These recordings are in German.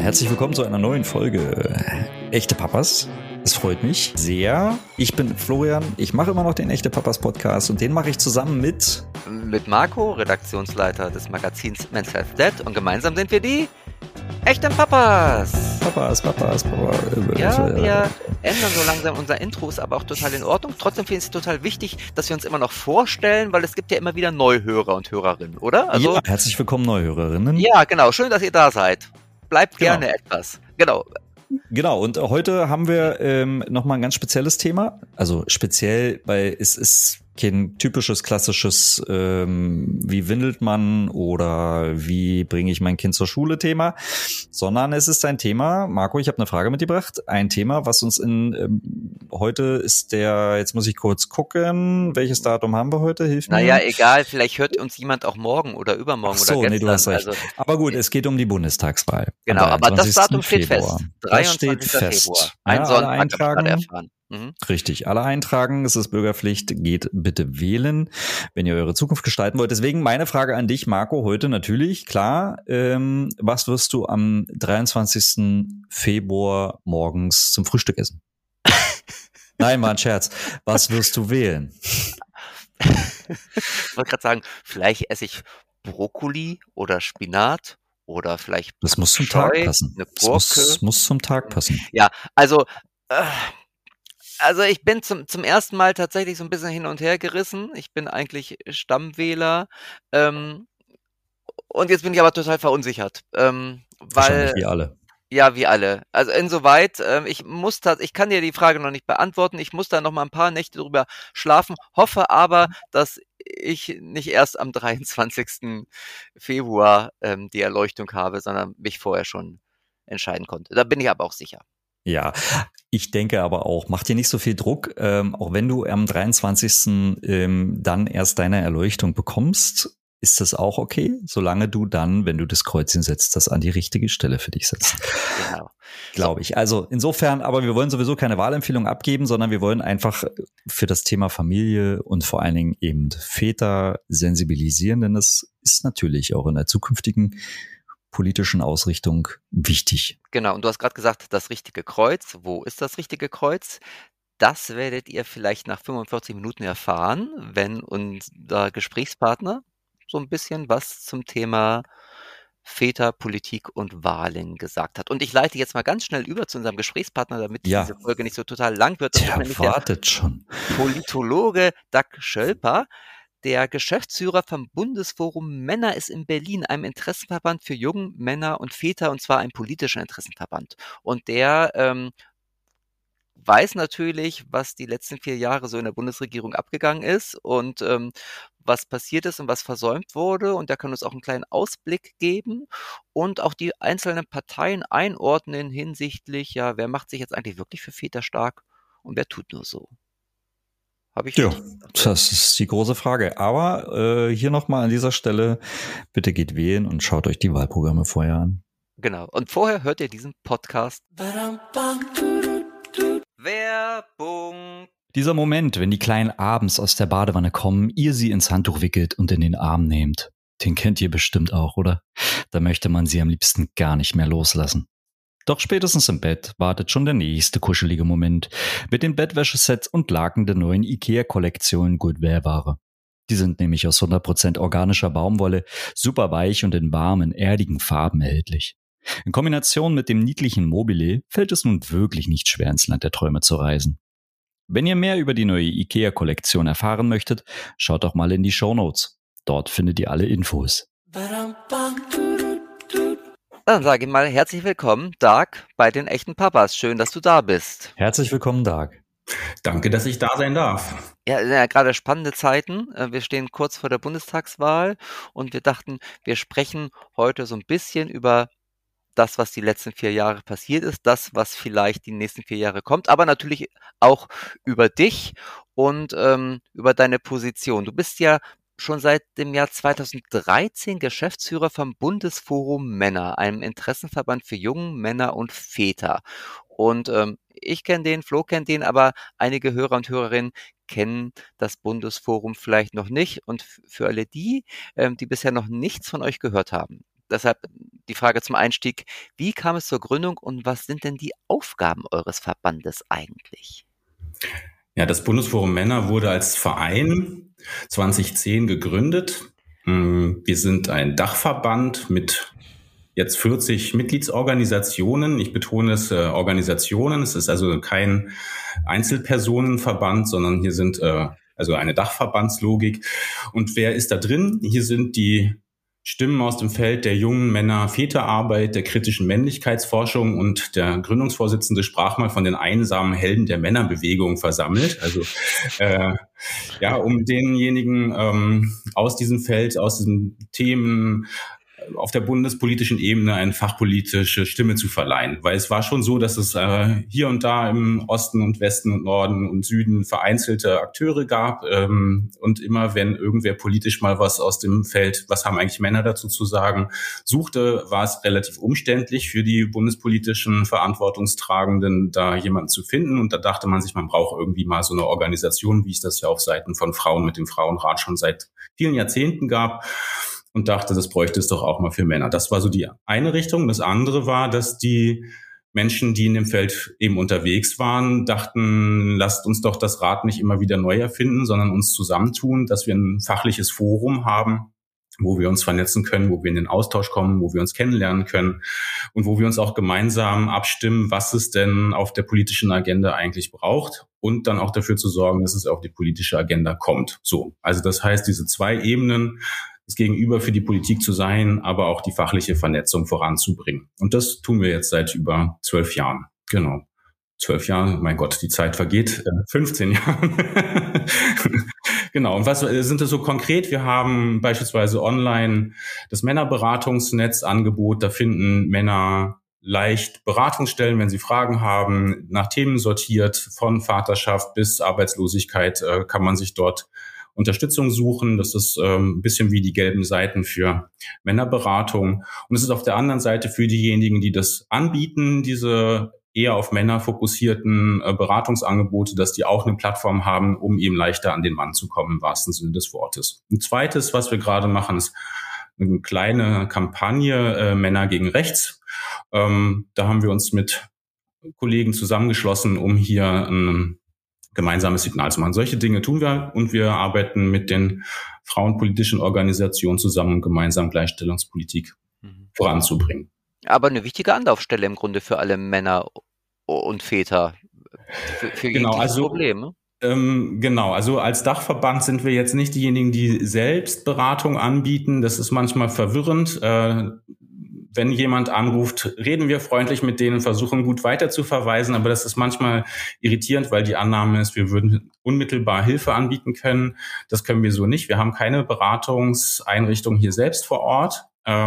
herzlich willkommen zu einer neuen Folge Echte Papas. Es freut mich sehr. Ich bin Florian, ich mache immer noch den Echte Papas Podcast und den mache ich zusammen mit Marco, Redaktionsleiter des Magazins Men's Health Dead, und gemeinsam sind wir die Echten Papas. Papa. Ja, wir ändern so langsam unser Intro, ist aber auch total in Ordnung. Trotzdem finde ich es total wichtig, dass wir uns immer noch vorstellen, weil es gibt ja immer wieder Neuhörer und Hörerinnen, oder? Also, ja, herzlich willkommen Neuhörerinnen. Ja, genau, schön, dass ihr da seid. Bleibt gerne etwas. Genau, und heute haben wir nochmal ein ganz spezielles Thema. Also speziell, weil es ist kein typisches, klassisches wie windelt man oder wie bringe ich mein Kind zur Schule Thema, sondern es ist ein Thema, Marco, ich habe eine Frage mitgebracht, ein Thema, was uns heute ist jetzt muss ich kurz gucken, welches Datum haben wir heute, hilf mir. Naja, egal, vielleicht hört uns jemand auch morgen oder übermorgen. Ach so, oder gestern. Nee, du hast recht. Also, aber gut, es geht um die Bundestagswahl. Genau, aber das Datum steht fest. 23. Februar. Ein Sonntag habe ich gerade erfahren. Richtig, alle eintragen, es ist Bürgerpflicht, geht bitte wählen, wenn ihr eure Zukunft gestalten wollt. Deswegen meine Frage an dich, Marco, heute natürlich, klar, was wirst du am 23. Februar morgens zum Frühstück essen? Nein, mal ein Scherz. Was wirst du wählen? Ich wollte gerade sagen, vielleicht esse ich Brokkoli oder Spinat oder vielleicht das muss zum Tag passen. Eine Gurke. Das muss zum Tag passen. Ja, also ich bin zum ersten Mal tatsächlich so ein bisschen hin und her gerissen. Ich bin eigentlich Stammwähler. Und jetzt bin ich aber total verunsichert. Wahrscheinlich wie alle. Ja, wie alle. Also insoweit, ich kann dir die Frage noch nicht beantworten. Ich muss da noch mal ein paar Nächte drüber schlafen, hoffe aber, dass ich nicht erst am 23. Februar die Erleuchtung habe, sondern mich vorher schon entscheiden konnte. Da bin ich aber auch sicher. Ja, ich denke aber auch, mach dir nicht so viel Druck, auch wenn du am 23. Dann erst deine Erleuchtung bekommst, ist das auch okay, solange du dann, wenn du das Kreuzchen setzt, das an die richtige Stelle für dich setzt. Genau. Glaube ich. Also insofern, aber wir wollen sowieso keine Wahlempfehlung abgeben, sondern wir wollen einfach für das Thema Familie und vor allen Dingen eben Väter sensibilisieren, denn das ist natürlich auch in der zukünftigen politischen Ausrichtung wichtig. Genau, und du hast gerade gesagt, das richtige Kreuz. Wo ist das richtige Kreuz? Das werdet ihr vielleicht nach 45 Minuten erfahren, wenn unser Gesprächspartner so ein bisschen was zum Thema Väter, Politik und Wahlen gesagt hat. Und ich leite jetzt mal ganz schnell über zu unserem Gesprächspartner, damit diese Folge nicht so total lang wird. Das ist nämlich wartet schon. Politologe Dag Schölper, der Geschäftsführer vom Bundesforum Männer ist in Berlin, einem Interessenverband für junge Männer und Väter, und zwar ein politischer Interessenverband. Und der weiß natürlich, was die letzten 4 Jahre so in der Bundesregierung abgegangen ist und was passiert ist und was versäumt wurde. Und der kann uns auch einen kleinen Ausblick geben und auch die einzelnen Parteien einordnen hinsichtlich, ja, wer macht sich jetzt eigentlich wirklich für Väter stark und wer tut nur so. Ja, das ist die große Frage. Aber hier nochmal an dieser Stelle, bitte geht wählen und schaut euch die Wahlprogramme vorher an. Genau. Und vorher hört ihr diesen Podcast. Werbung. Dieser Moment, wenn die Kleinen abends aus der Badewanne kommen, ihr sie ins Handtuch wickelt und in den Arm nehmt, den kennt ihr bestimmt auch, oder? Da möchte man sie am liebsten gar nicht mehr loslassen. Doch spätestens im Bett wartet schon der nächste kuschelige Moment mit den Bettwäschesets und Laken der neuen IKEA-Kollektion Goodwear-Ware. Die sind nämlich aus 100% organischer Baumwolle, super weich und in warmen, erdigen Farben erhältlich. In Kombination mit dem niedlichen Mobile fällt es nun wirklich nicht schwer, ins Land der Träume zu reisen. Wenn ihr mehr über die neue IKEA-Kollektion erfahren möchtet, schaut doch mal in die Shownotes. Dort findet ihr alle Infos. Dann sage ich mal herzlich willkommen, Dag, bei den Echten Papas. Schön, dass du da bist. Herzlich willkommen, Dag. Danke, dass ich da sein darf. Ja, gerade spannende Zeiten. Wir stehen kurz vor der Bundestagswahl und wir dachten, wir sprechen heute so ein bisschen über das, was die letzten 4 Jahre passiert ist, das, was vielleicht die nächsten 4 Jahre kommt, aber natürlich auch über dich und über deine Position. Du bist ja schon seit dem Jahr 2013 Geschäftsführer vom Bundesforum Männer, einem Interessenverband für junge Männer und Väter. Und ich kenne den, Flo kennt den, aber einige Hörer und Hörerinnen kennen das Bundesforum vielleicht noch nicht. Und für alle die, die bisher noch nichts von euch gehört haben, deshalb die Frage zum Einstieg, wie kam es zur Gründung und was sind denn die Aufgaben eures Verbandes eigentlich? Ja, das Bundesforum Männer wurde als Verein 2010 gegründet. Wir sind ein Dachverband mit jetzt 40 Mitgliedsorganisationen. Ich betone es, Organisationen. Es ist also kein Einzelpersonenverband, sondern hier sind also eine Dachverbandslogik. Und wer ist da drin? Hier sind die Stimmen aus dem Feld der jungen Männer-Väterarbeit, der kritischen Männlichkeitsforschung, und der Gründungsvorsitzende sprach mal von den einsamen Helden der Männerbewegung versammelt. Also um denjenigen aus diesem Feld, aus diesen Themen auf der bundespolitischen Ebene eine fachpolitische Stimme zu verleihen. Weil es war schon so, dass es hier und da im Osten und Westen und Norden und Süden vereinzelte Akteure gab. Und immer, wenn irgendwer politisch mal was aus dem Feld, was haben eigentlich Männer dazu zu sagen, suchte, war es relativ umständlich für die bundespolitischen Verantwortungstragenden, da jemanden zu finden. Und da dachte man sich, man braucht irgendwie mal so eine Organisation, wie es das ja auf Seiten von Frauen mit dem Frauenrat schon seit vielen Jahrzehnten gab. Und dachte, das bräuchte es doch auch mal für Männer. Das war so die eine Richtung. Das andere war, dass die Menschen, die in dem Feld eben unterwegs waren, dachten, lasst uns doch das Rad nicht immer wieder neu erfinden, sondern uns zusammentun, dass wir ein fachliches Forum haben, wo wir uns vernetzen können, wo wir in den Austausch kommen, wo wir uns kennenlernen können und wo wir uns auch gemeinsam abstimmen, was es denn auf der politischen Agenda eigentlich braucht und dann auch dafür zu sorgen, dass es auf die politische Agenda kommt. So, also das heißt, diese zwei Ebenen, das Gegenüber für die Politik zu sein, aber auch die fachliche Vernetzung voranzubringen. Und das tun wir jetzt seit über 12 Jahren. Genau. 12 Jahre, mein Gott, die Zeit vergeht. 15 Jahren. Genau. Und was sind das so konkret? Wir haben beispielsweise online das Männerberatungsnetzangebot. Da finden Männer leicht Beratungsstellen, wenn sie Fragen haben, nach Themen sortiert, von Vaterschaft bis Arbeitslosigkeit kann man sich dort Unterstützung suchen. Das ist ein bisschen wie die gelben Seiten für Männerberatung. Und es ist auf der anderen Seite für diejenigen, die das anbieten, diese eher auf Männer fokussierten Beratungsangebote, dass die auch eine Plattform haben, um eben leichter an den Mann zu kommen, im wahrsten Sinne des Wortes. Ein zweites, was wir gerade machen, ist eine kleine Kampagne Männer gegen Rechts. Da haben wir uns mit Kollegen zusammengeschlossen, um hier ein gemeinsames Signal zu machen. Solche Dinge tun wir und wir arbeiten mit den frauenpolitischen Organisationen zusammen, um gemeinsam Gleichstellungspolitik voranzubringen. Aber eine wichtige Anlaufstelle im Grunde für alle Männer und Väter für jegliches Problem. Ne? Genau, also als Dachverband sind wir jetzt nicht diejenigen, die selbst Beratung anbieten. Das ist manchmal verwirrend. Wenn jemand anruft, reden wir freundlich mit denen, versuchen gut weiter zu verweisen, aber das ist manchmal irritierend, weil die Annahme ist, wir würden unmittelbar Hilfe anbieten können. Das können wir so nicht. Wir haben keine Beratungseinrichtung hier selbst vor Ort,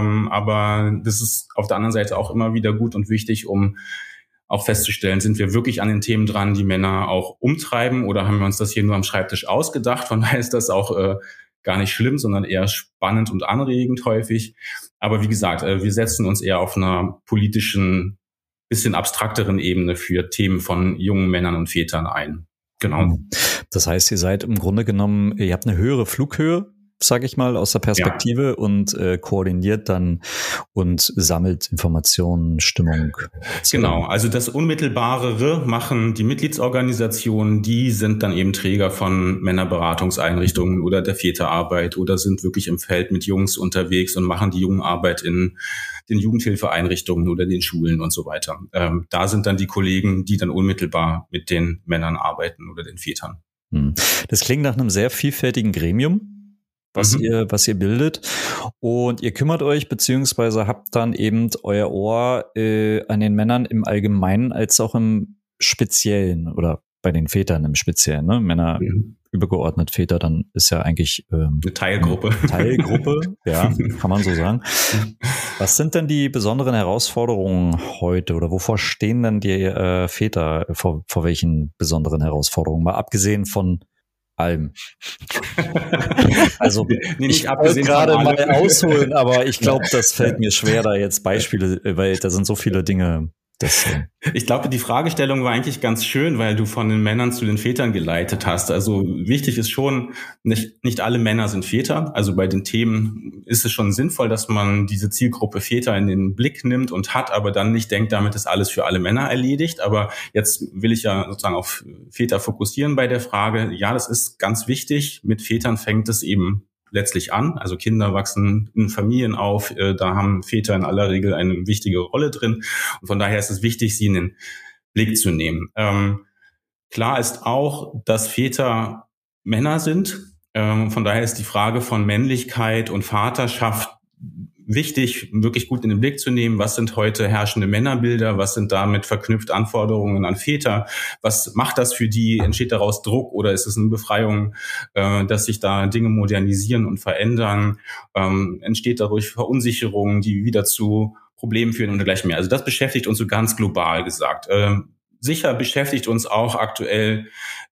aber das ist auf der anderen Seite auch immer wieder gut und wichtig, um auch festzustellen, sind wir wirklich an den Themen dran, die Männer auch umtreiben, oder haben wir uns das hier nur am Schreibtisch ausgedacht? Von daher ist das auch gar nicht schlimm, sondern eher spannend und anregend häufig. Aber wie gesagt, wir setzen uns eher auf einer politischen, bisschen abstrakteren Ebene für Themen von jungen Männern und Vätern ein. Genau. Das heißt, ihr seid im Grunde genommen, ihr habt eine höhere Flughöhe, sage ich mal, aus der Perspektive und koordiniert dann und sammelt Informationen, Stimmung. Genau, also das Unmittelbarere machen die Mitgliedsorganisationen, die sind dann eben Träger von Männerberatungseinrichtungen oder der Väterarbeit oder sind wirklich im Feld mit Jungs unterwegs und machen die Jugendarbeit in den Jugendhilfeeinrichtungen oder den Schulen und so weiter. Da sind dann die Kollegen, die dann unmittelbar mit den Männern arbeiten oder den Vätern. Das klingt nach einem sehr vielfältigen Gremium, was ihr bildet, und ihr kümmert euch beziehungsweise habt dann eben euer Ohr an den Männern im Allgemeinen als auch im Speziellen oder bei den Vätern im Speziellen, ne? Männer übergeordnet, Väter, dann ist ja eigentlich eine Teilgruppe. Ja, kann man so sagen. Was sind denn die besonderen Herausforderungen heute oder wovor stehen denn die Väter, vor welchen besonderen Herausforderungen, mal abgesehen von allem? Also ich wollte gerade mal ausholen, aber ich glaube, das fällt mir schwer, da jetzt Beispiele, weil da sind so viele Dinge Ich glaube, die Fragestellung war eigentlich ganz schön, weil du von den Männern zu den Vätern geleitet hast. Also wichtig ist schon, nicht alle Männer sind Väter. Also bei den Themen ist es schon sinnvoll, dass man diese Zielgruppe Väter in den Blick nimmt und hat, aber dann nicht denkt, damit ist alles für alle Männer erledigt. Aber jetzt will ich ja sozusagen auf Väter fokussieren bei der Frage. Ja, das ist ganz wichtig. Mit Vätern fängt es eben letztlich an. Also Kinder wachsen in Familien auf, da haben Väter in aller Regel eine wichtige Rolle drin. Und von daher ist es wichtig, sie in den Blick zu nehmen. Klar ist auch, dass Väter Männer sind. Von daher ist die Frage von Männlichkeit und Vaterschaft wichtig, wirklich gut in den Blick zu nehmen. Was sind heute herrschende Männerbilder? Was sind damit verknüpft Anforderungen an Väter? Was macht das für die? Entsteht daraus Druck oder ist es eine Befreiung, dass sich da Dinge modernisieren und verändern? Entsteht dadurch Verunsicherung, die wieder zu Problemen führen und dergleichen mehr? Also das beschäftigt uns so ganz global gesagt. Sicher beschäftigt uns auch aktuell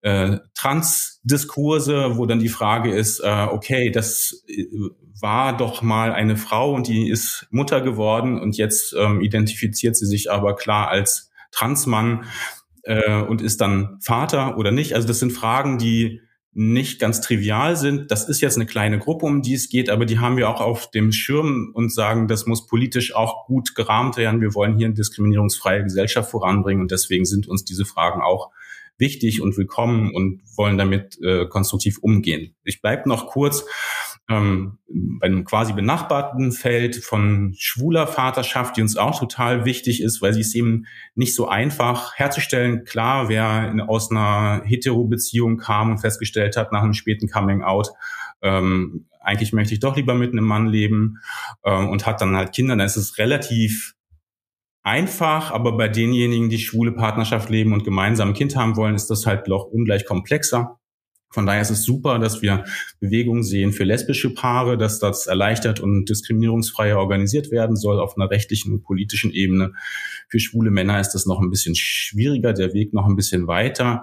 Transdiskurse, wo dann die Frage ist, okay, das war doch mal eine Frau und die ist Mutter geworden und jetzt identifiziert sie sich aber klar als Transmann und ist dann Vater oder nicht. Also das sind Fragen, die nicht ganz trivial sind. Das ist jetzt eine kleine Gruppe, um die es geht, aber die haben wir auch auf dem Schirm und sagen, das muss politisch auch gut gerahmt werden. Wir wollen hier eine diskriminierungsfreie Gesellschaft voranbringen und deswegen sind uns diese Fragen auch wichtig und willkommen und wollen damit konstruktiv umgehen. Ich bleibe noch kurz bei einem quasi benachbarten Feld von schwuler Vaterschaft, die uns auch total wichtig ist, weil sie es eben nicht so einfach herzustellen. Klar, wer aus einer Hetero-Beziehung kam und festgestellt hat nach einem späten Coming-out, eigentlich möchte ich doch lieber mit einem Mann leben und hat dann halt Kinder, dann ist es relativ einfach, aber bei denjenigen, die schwule Partnerschaft leben und gemeinsam ein Kind haben wollen, ist das halt noch ungleich komplexer. Von daher ist es super, dass wir Bewegungen sehen für lesbische Paare, dass das erleichtert und diskriminierungsfrei organisiert werden soll auf einer rechtlichen und politischen Ebene. Für schwule Männer ist das noch ein bisschen schwieriger, der Weg noch ein bisschen weiter.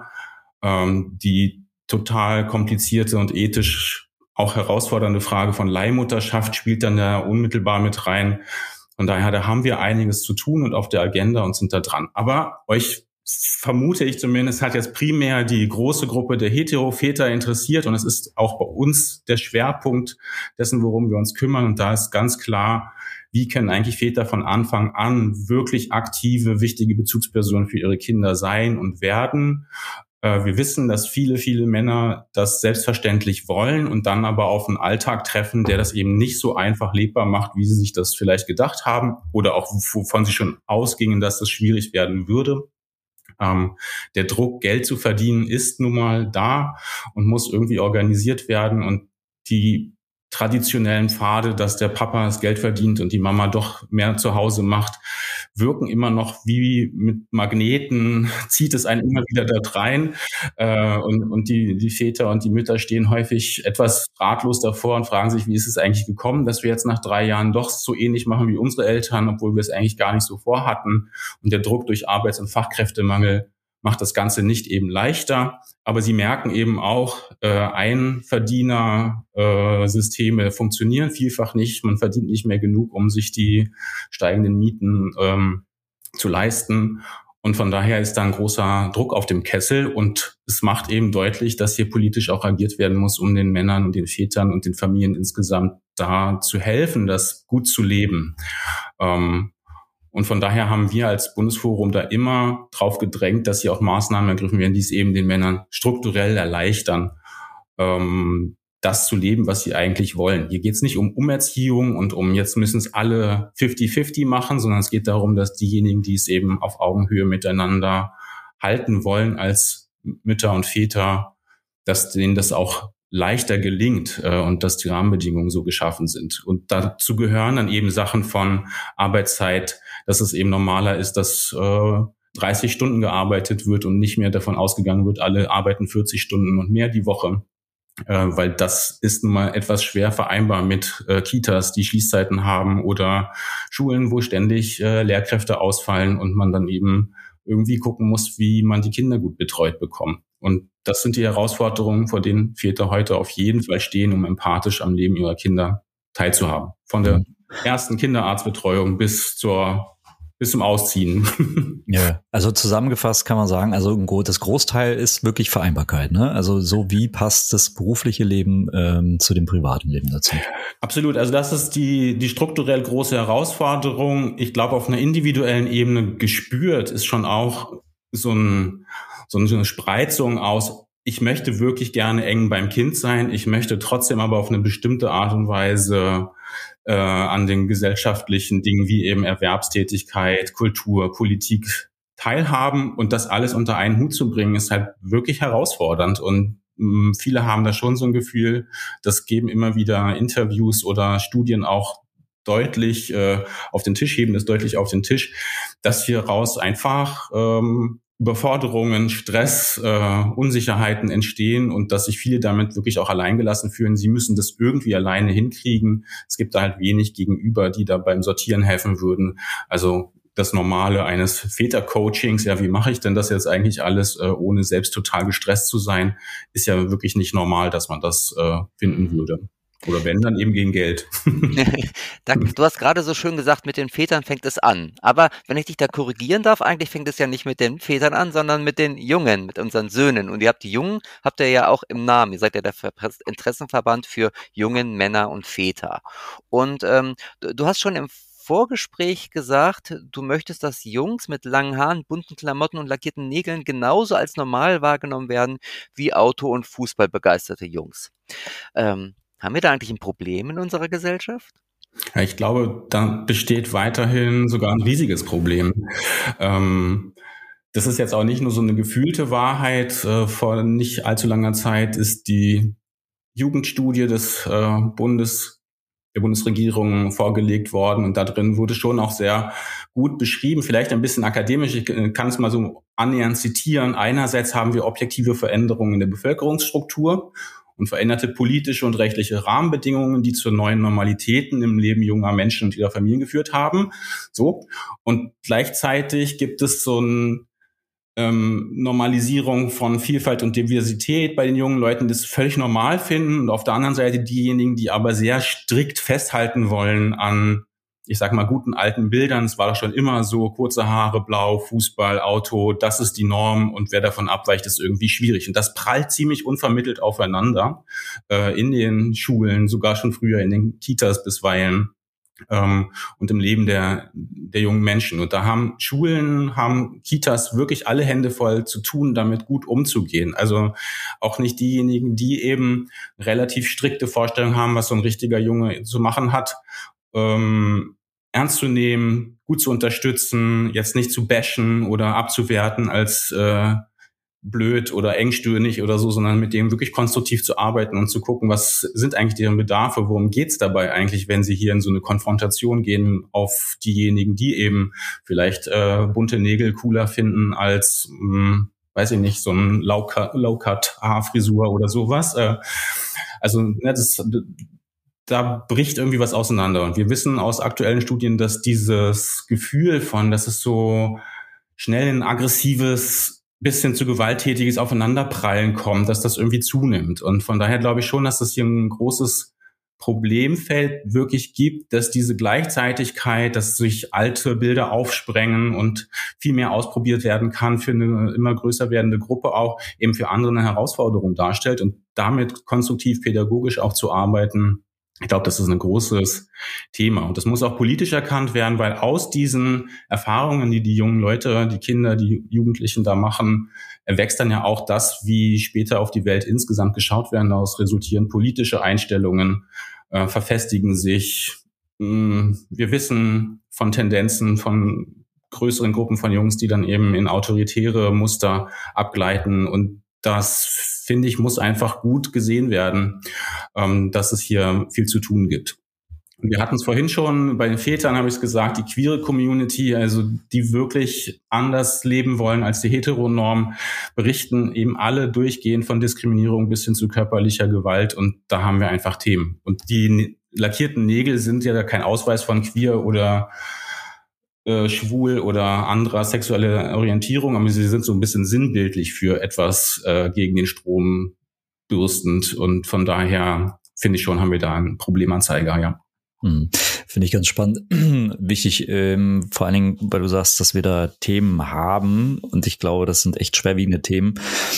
Die total komplizierte und ethisch auch herausfordernde Frage von Leihmutterschaft spielt dann da unmittelbar mit rein. Von daher, da haben wir einiges zu tun und auf der Agenda und sind da dran. Aber euch, vermute ich zumindest, hat jetzt primär die große Gruppe der Hetero-Väter interessiert und es ist auch bei uns der Schwerpunkt dessen, worum wir uns kümmern. Und da ist ganz klar, wie können eigentlich Väter von Anfang an wirklich aktive, wichtige Bezugspersonen für ihre Kinder sein und werden. Wir wissen, dass viele Männer das selbstverständlich wollen und dann aber auf einen Alltag treffen, der das eben nicht so einfach lebbar macht, wie sie sich das vielleicht gedacht haben oder auch wovon sie schon ausgingen, dass das schwierig werden würde. Der Druck, Geld zu verdienen, ist nun mal da und muss irgendwie organisiert werden. Und die traditionellen Pfade, dass der Papa das Geld verdient und die Mama doch mehr zu Hause macht, wirken immer noch wie mit Magneten, zieht es einen immer wieder dort rein. Und die Väter und die Mütter stehen häufig etwas ratlos davor und fragen sich, wie ist es eigentlich gekommen, dass wir jetzt nach 3 Jahren doch so ähnlich machen wie unsere Eltern, obwohl wir es eigentlich gar nicht so vorhatten. Und der Druck durch Arbeits- und Fachkräftemangel macht das Ganze nicht eben leichter. Aber sie merken eben auch, Einverdiener-Systeme funktionieren vielfach nicht. Man verdient nicht mehr genug, um sich die steigenden Mieten zu leisten. Und von daher ist da ein großer Druck auf dem Kessel. Und es macht eben deutlich, dass hier politisch auch agiert werden muss, um den Männern und den Vätern und den Familien insgesamt da zu helfen, das gut zu leben. Und von daher haben wir als Bundesforum da immer drauf gedrängt, dass hier auch Maßnahmen ergriffen werden, die es eben den Männern strukturell erleichtern, das zu leben, was sie eigentlich wollen. Hier geht es nicht um Umerziehung und um jetzt müssen es alle 50-50 machen, sondern es geht darum, dass diejenigen, die es eben auf Augenhöhe miteinander halten wollen als Mütter und Väter, dass denen das auch leichter gelingt und dass die Rahmenbedingungen so geschaffen sind. Und dazu gehören dann eben Sachen von Arbeitszeit, dass es eben normaler ist, dass 30 Stunden gearbeitet wird und nicht mehr davon ausgegangen wird, alle arbeiten 40 Stunden und mehr die Woche. Weil das ist nun mal etwas schwer vereinbar mit Kitas, die Schließzeiten haben oder Schulen, wo ständig Lehrkräfte ausfallen und man dann eben irgendwie gucken muss, wie man die Kinder gut betreut bekommt. Und das sind die Herausforderungen, vor denen Väter heute auf jeden Fall stehen, um empathisch am Leben ihrer Kinder teilzuhaben. Von der ersten Kinderarztbetreuung bis zur bis zum Ausziehen. Ja, also zusammengefasst kann man sagen, also das Großteil ist wirklich Vereinbarkeit, ne? Also so wie passt das berufliche Leben zu dem privaten Leben dazu? Absolut, also das ist die strukturell große Herausforderung. Ich glaube, auf einer individuellen Ebene gespürt ist schon auch so eine Spreizung aus, ich möchte wirklich gerne eng beim Kind sein, ich möchte trotzdem aber auf eine bestimmte Art und Weise an den gesellschaftlichen Dingen wie eben Erwerbstätigkeit, Kultur, Politik teilhaben, und das alles unter einen Hut zu bringen, ist halt wirklich herausfordernd, und viele haben da schon so ein Gefühl, das geben immer wieder Interviews oder Studien auch deutlich auf den Tisch, heben es deutlich auf den Tisch, dass hier raus einfach Überforderungen, Stress, Unsicherheiten entstehen und dass sich viele damit wirklich auch alleingelassen fühlen. Sie müssen das irgendwie alleine hinkriegen. Es gibt da halt wenig Gegenüber, die da beim Sortieren helfen würden. Also das Normale eines Vätercoachings, ja, wie mache ich denn das jetzt eigentlich alles, ohne selbst total gestresst zu sein, ist ja wirklich nicht normal, dass man das finden würde. Oder wenn, dann eben gegen Geld. Du hast gerade so schön gesagt, mit den Vätern fängt es an. Aber wenn ich dich da korrigieren darf, eigentlich fängt es ja nicht mit den Vätern an, sondern mit den Jungen, mit unseren Söhnen. Und ihr habt die Jungen, habt ihr ja auch im Namen. Ihr seid ja der Interessenverband für jungen Männer und Väter. Und du hast schon im Vorgespräch gesagt, du möchtest, dass Jungs mit langen Haaren, bunten Klamotten und lackierten Nägeln genauso als normal wahrgenommen werden wie Auto- und Fußballbegeisterte Jungs. Haben wir da eigentlich ein Problem in unserer Gesellschaft? Ja, ich glaube, da besteht weiterhin sogar ein riesiges Problem. Das ist jetzt auch nicht nur so eine gefühlte Wahrheit. Vor nicht allzu langer Zeit ist die Jugendstudie der Bundesregierung vorgelegt worden, und da drin wurde schon auch sehr gut beschrieben, vielleicht ein bisschen akademisch, ich kann es mal so annähernd zitieren. Einerseits haben wir objektive Veränderungen in der Bevölkerungsstruktur und veränderte politische und rechtliche Rahmenbedingungen, die zu neuen Normalitäten im Leben junger Menschen und ihrer Familien geführt haben. So. Und gleichzeitig gibt es so ein Normalisierung von Vielfalt und Diversität bei den jungen Leuten, die das völlig normal finden, und auf der anderen Seite diejenigen, die aber sehr strikt festhalten wollen an, ich sag mal, guten alten Bildern. Es war doch schon immer so, kurze Haare, blau, Fußball, Auto, das ist die Norm, und wer davon abweicht, ist irgendwie schwierig. Und das prallt ziemlich unvermittelt aufeinander in den Schulen, sogar schon früher in den Kitas bisweilen. Und im Leben der jungen Menschen. Und da haben Schulen, haben Kitas wirklich alle Hände voll zu tun, damit gut umzugehen. Also auch nicht diejenigen, die eben relativ strikte Vorstellungen haben, was so ein richtiger Junge zu machen hat, ernst zu nehmen, gut zu unterstützen, jetzt nicht zu bashen oder abzuwerten als blöd oder engstirnig oder so, sondern mit denen wirklich konstruktiv zu arbeiten und zu gucken, was sind eigentlich deren Bedarfe, worum geht's dabei eigentlich, wenn sie hier in so eine Konfrontation gehen auf diejenigen, die eben vielleicht bunte Nägel cooler finden als, weiß ich nicht, so ein Low-Cut-Haarfrisur oder sowas. Da bricht irgendwie was auseinander. Und wir wissen aus aktuellen Studien, dass dieses Gefühl von, dass es so schnell ein aggressives, bisschen zu gewalttätiges Aufeinanderprallen kommt, dass das irgendwie zunimmt. Und von daher glaube ich schon, dass das hier ein großes Problemfeld wirklich gibt, dass diese Gleichzeitigkeit, dass sich alte Bilder aufsprengen und viel mehr ausprobiert werden kann für eine immer größer werdende Gruppe, auch eben für andere eine Herausforderung darstellt, und damit konstruktiv pädagogisch auch zu arbeiten. Ich glaube, das ist ein großes Thema, und das muss auch politisch erkannt werden, weil aus diesen Erfahrungen, die jungen Leute, die Kinder, die Jugendlichen da machen, erwächst dann ja auch das, wie später auf die Welt insgesamt geschaut werden. Daraus resultieren politische Einstellungen, verfestigen sich. Wir wissen von Tendenzen von größeren Gruppen von Jungs, die dann eben in autoritäre Muster abgleiten, und das, finde ich, muss einfach gut gesehen werden, dass es hier viel zu tun gibt. Und wir hatten es vorhin schon, bei den Vätern habe ich es gesagt, die queere Community, also die wirklich anders leben wollen als die Heteronorm, berichten eben alle durchgehend von Diskriminierung bis hin zu körperlicher Gewalt, und da haben wir einfach Themen. Und die lackierten Nägel sind ja kein Ausweis von queer oder schwul oder anderer sexuelle Orientierung, aber sie sind so ein bisschen sinnbildlich für etwas gegen den Strom bürstend, und von daher finde ich schon, haben wir da einen Problemanzeiger, ja. Finde ich ganz spannend. Wichtig, vor allen Dingen, weil du sagst, dass wir da Themen haben und ich glaube, das sind echt schwerwiegende Themen.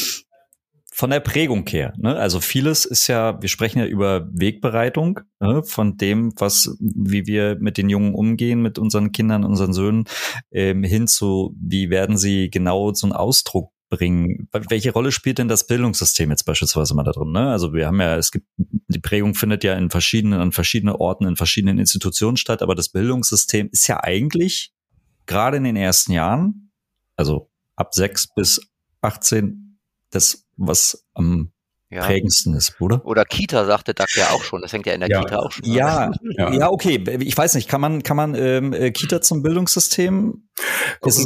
Von der Prägung her, ne? Also vieles ist ja, wir sprechen ja über Wegbereitung, ne? Von dem, wie wir mit den Jungen umgehen, mit unseren Kindern, unseren Söhnen, hin zu, wie werden sie genau so einen Ausdruck bringen. Welche Rolle spielt denn das Bildungssystem jetzt beispielsweise mal da drin? Ne? Also wir haben ja, die Prägung findet ja an verschiedenen Orten, in verschiedenen Institutionen statt, aber das Bildungssystem ist ja eigentlich gerade in den ersten Jahren, also ab 6 bis 18, das, was am prägendsten ist, oder? Oder Kita, sagte Doug ja auch schon. Das fängt ja in der Kita auch schon an. Ja, okay. Ich weiß nicht, kann man Kita zum Bildungssystem? Gucken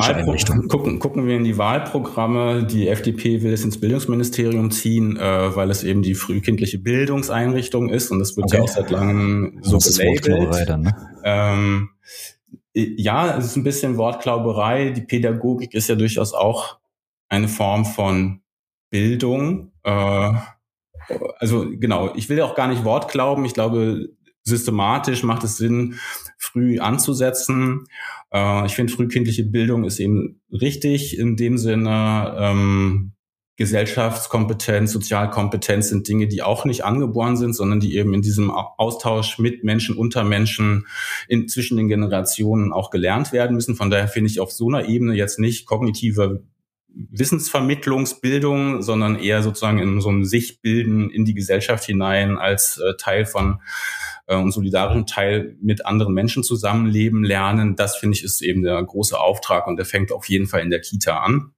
wir in die Wahlprogramme. Die FDP will es ins Bildungsministerium ziehen, weil es eben die frühkindliche Bildungseinrichtung ist. Und das wird ja auch seit langem so gelabelt. Ne? Ja, es ist ein bisschen Wortklauberei. Die Pädagogik ist ja durchaus auch eine Form von Bildung. Also genau, ich will auch gar nicht Wort glauben. Ich glaube, systematisch macht es Sinn, früh anzusetzen. Ich finde, frühkindliche Bildung ist eben richtig in dem Sinne, Gesellschaftskompetenz, Sozialkompetenz sind Dinge, die auch nicht angeboren sind, sondern die eben in diesem Austausch mit Menschen, unter Menschen, zwischen den Generationen auch gelernt werden müssen. Von daher finde ich auf so einer Ebene jetzt nicht kognitive Wissensvermittlungsbildung, sondern eher sozusagen in so einem Sichtbilden in die Gesellschaft hinein als Teil von und solidarischen Teil mit anderen Menschen zusammenleben lernen. Das, finde ich, ist eben der große Auftrag und der fängt auf jeden Fall in der Kita an.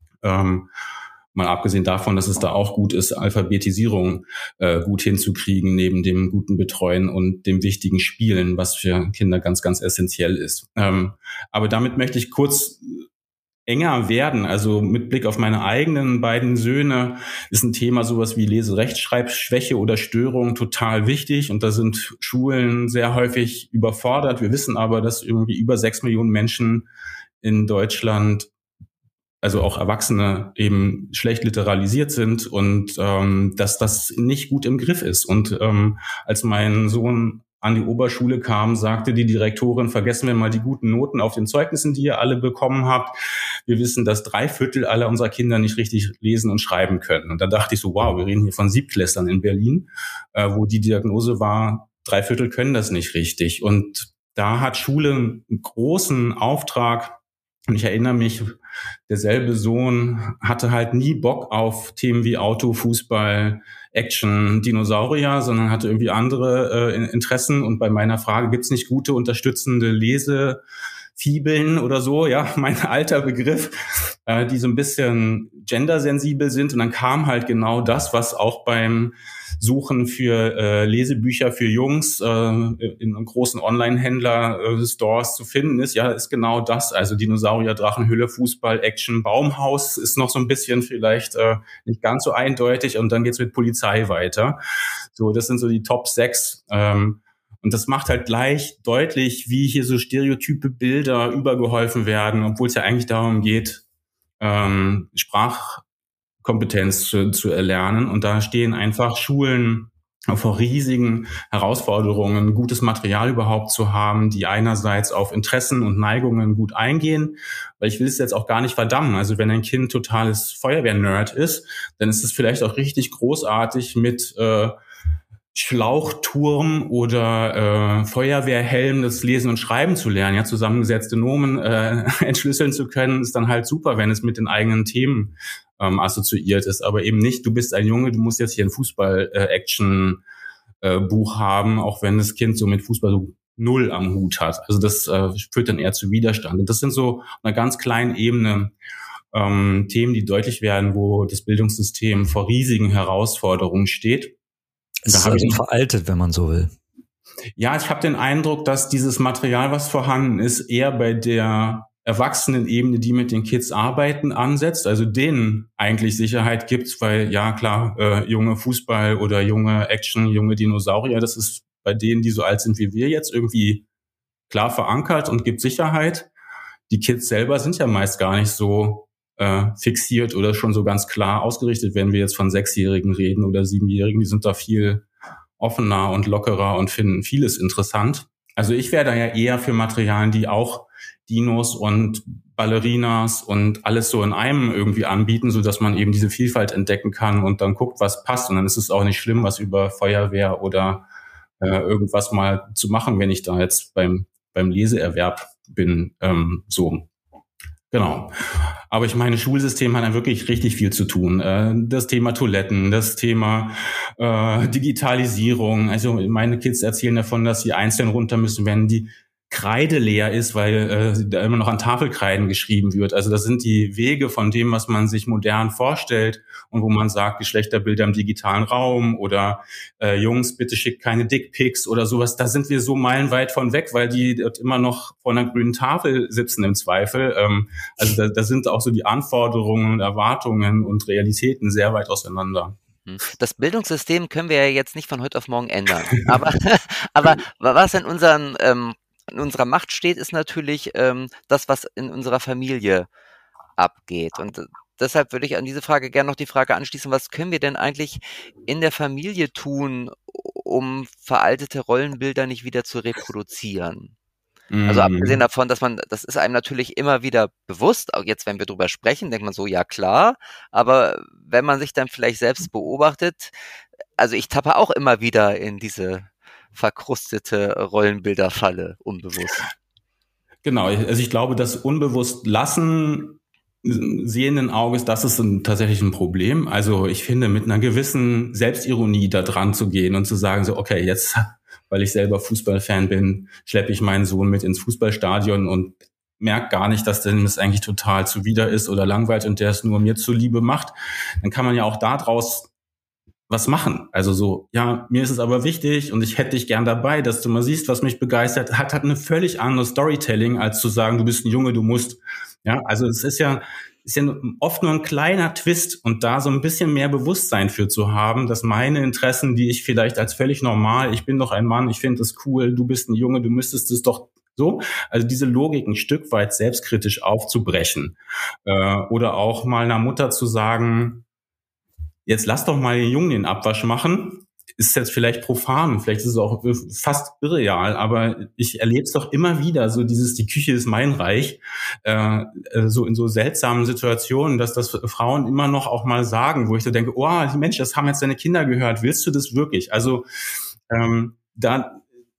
Mal abgesehen davon, dass es da auch gut ist, Alphabetisierung gut hinzukriegen, neben dem guten Betreuen und dem wichtigen Spielen, was für Kinder ganz, ganz essentiell ist. Aber damit möchte ich kurz enger werden. Also mit Blick auf meine eigenen beiden Söhne ist ein Thema sowas wie Lese-Rechtschreibschwäche oder Störung total wichtig. Und da sind Schulen sehr häufig überfordert. Wir wissen aber, dass irgendwie über 6 Millionen Menschen in Deutschland, also auch Erwachsene, eben schlecht literalisiert sind und dass das nicht gut im Griff ist. Und als mein Sohn an die Oberschule kam, sagte die Direktorin, vergessen wir mal die guten Noten auf den Zeugnissen, die ihr alle bekommen habt. Wir wissen, dass 3/4 aller unserer Kinder nicht richtig lesen und schreiben können. Und da dachte ich so, wow, wir reden hier von Siebtklässlern in Berlin, wo die Diagnose war, 3/4 können das nicht richtig. Und da hat Schule einen großen Auftrag. Und ich erinnere mich, derselbe Sohn hatte halt nie Bock auf Themen wie Auto, Fußball, Action, Dinosaurier, sondern hatte irgendwie andere Interessen. Und bei meiner Frage, gibt's nicht gute, unterstützende Lesefibeln oder so, ja, mein alter Begriff, die so ein bisschen gendersensibel sind. Und dann kam halt genau das, was auch beim Suchen für Lesebücher für Jungs in großen Online-Händler-Stores zu finden ist. Ja, ist genau das. Also Dinosaurier, Drachenhülle, Fußball, Action, Baumhaus ist noch so ein bisschen vielleicht nicht ganz so eindeutig. Und dann geht's mit Polizei weiter. So, das sind so die Top 6. Und das macht halt gleich deutlich, wie hier so stereotype Bilder übergeholfen werden, obwohl es ja eigentlich darum geht, Sprachkompetenz zu erlernen. Und da stehen einfach Schulen vor riesigen Herausforderungen, gutes Material überhaupt zu haben, die einerseits auf Interessen und Neigungen gut eingehen, weil ich will es jetzt auch gar nicht verdammen. Also wenn ein Kind totales Feuerwehr-Nerd ist, dann ist es vielleicht auch richtig großartig mit Schlauchturm oder Feuerwehrhelm das Lesen und Schreiben zu lernen, ja, zusammengesetzte Nomen entschlüsseln zu können, ist dann halt super, wenn es mit den eigenen Themen assoziiert ist, aber eben nicht, du bist ein Junge, du musst jetzt hier ein Fußball-Action-Buch haben, auch wenn das Kind so mit Fußball so null am Hut hat. Also das führt dann eher zu Widerstand. Und das sind so auf einer ganz kleinen Ebene Themen, die deutlich werden, wo das Bildungssystem vor riesigen Herausforderungen steht. Es ist also veraltet, wenn man so will. Ja, ich habe den Eindruck, dass dieses Material, was vorhanden ist, eher bei der Erwachsenenebene, die mit den Kids arbeiten, ansetzt, also denen eigentlich Sicherheit gibt, weil ja klar, junge Fußball oder junge Action, junge Dinosaurier, das ist bei denen, die so alt sind wie wir jetzt, irgendwie klar verankert und gibt Sicherheit. Die Kids selber sind ja meist gar nicht so fixiert oder schon so ganz klar ausgerichtet, wenn wir jetzt von 6-Jährigen reden oder 7-Jährigen, die sind da viel offener und lockerer und finden vieles interessant. Also ich wäre da ja eher für Materialien, die auch Dinos und Ballerinas und alles so in einem irgendwie anbieten, so dass man eben diese Vielfalt entdecken kann und dann guckt, was passt. Und dann ist es auch nicht schlimm, was über Feuerwehr oder irgendwas mal zu machen, wenn ich da jetzt beim Leseerwerb bin, so. Genau. Aber ich meine, Schulsystem hat ja wirklich richtig viel zu tun. Das Thema Toiletten, das Thema Digitalisierung. Also meine Kids erzählen davon, dass sie einzeln runter müssen, wenn die Kreide leer ist, weil da immer noch an Tafelkreiden geschrieben wird. Also das sind die Wege von dem, was man sich modern vorstellt und wo man sagt, Geschlechterbilder im digitalen Raum oder Jungs, bitte schickt keine Dickpics oder sowas. Da sind wir so meilenweit von weg, weil die dort immer noch vor einer grünen Tafel sitzen im Zweifel. Also da sind auch so die Anforderungen und Erwartungen und Realitäten sehr weit auseinander. Das Bildungssystem können wir ja jetzt nicht von heute auf morgen ändern. Aber was in unserer Macht steht, ist natürlich das, was in unserer Familie abgeht. Und deshalb würde ich an diese Frage gerne noch die Frage anschließen, was können wir denn eigentlich in der Familie tun, um veraltete Rollenbilder nicht wieder zu reproduzieren? Also abgesehen davon, das ist einem natürlich immer wieder bewusst, auch jetzt, wenn wir drüber sprechen, denkt man so, ja klar, aber wenn man sich dann vielleicht selbst beobachtet, also ich tappe auch immer wieder in diese verkrustete Rollenbilderfalle, unbewusst. Genau, also ich glaube, das unbewusst lassen sehenden Auges, das ist tatsächlich ein Problem. Also ich finde, mit einer gewissen Selbstironie da dran zu gehen und zu sagen, so okay, jetzt, weil ich selber Fußballfan bin, schleppe ich meinen Sohn mit ins Fußballstadion und merke gar nicht, dass dem das eigentlich total zuwider ist oder langweilt und der es nur mir zuliebe macht. Dann kann man ja auch daraus was machen. Also so, ja, mir ist es aber wichtig und ich hätte dich gern dabei, dass du mal siehst, was mich begeistert. Hat eine völlig andere Storytelling, als zu sagen, du bist ein Junge, du musst. Ja, also es ist ja oft nur ein kleiner Twist und da so ein bisschen mehr Bewusstsein für zu haben, dass meine Interessen, die ich vielleicht als völlig normal, ich bin doch ein Mann, ich finde das cool, du bist ein Junge, du müsstest es doch so, also diese Logik ein Stück weit selbstkritisch aufzubrechen. Oder auch mal einer Mutter zu sagen, jetzt lass doch mal den Jungen den Abwasch machen. Ist jetzt vielleicht profan, vielleicht ist es auch fast irreal, aber ich erlebe es doch immer wieder, so dieses, die Küche ist mein Reich, so in so seltsamen Situationen, dass das Frauen immer noch auch mal sagen, wo ich so denke, oh, Mensch, das haben jetzt deine Kinder gehört, willst du das wirklich? Also da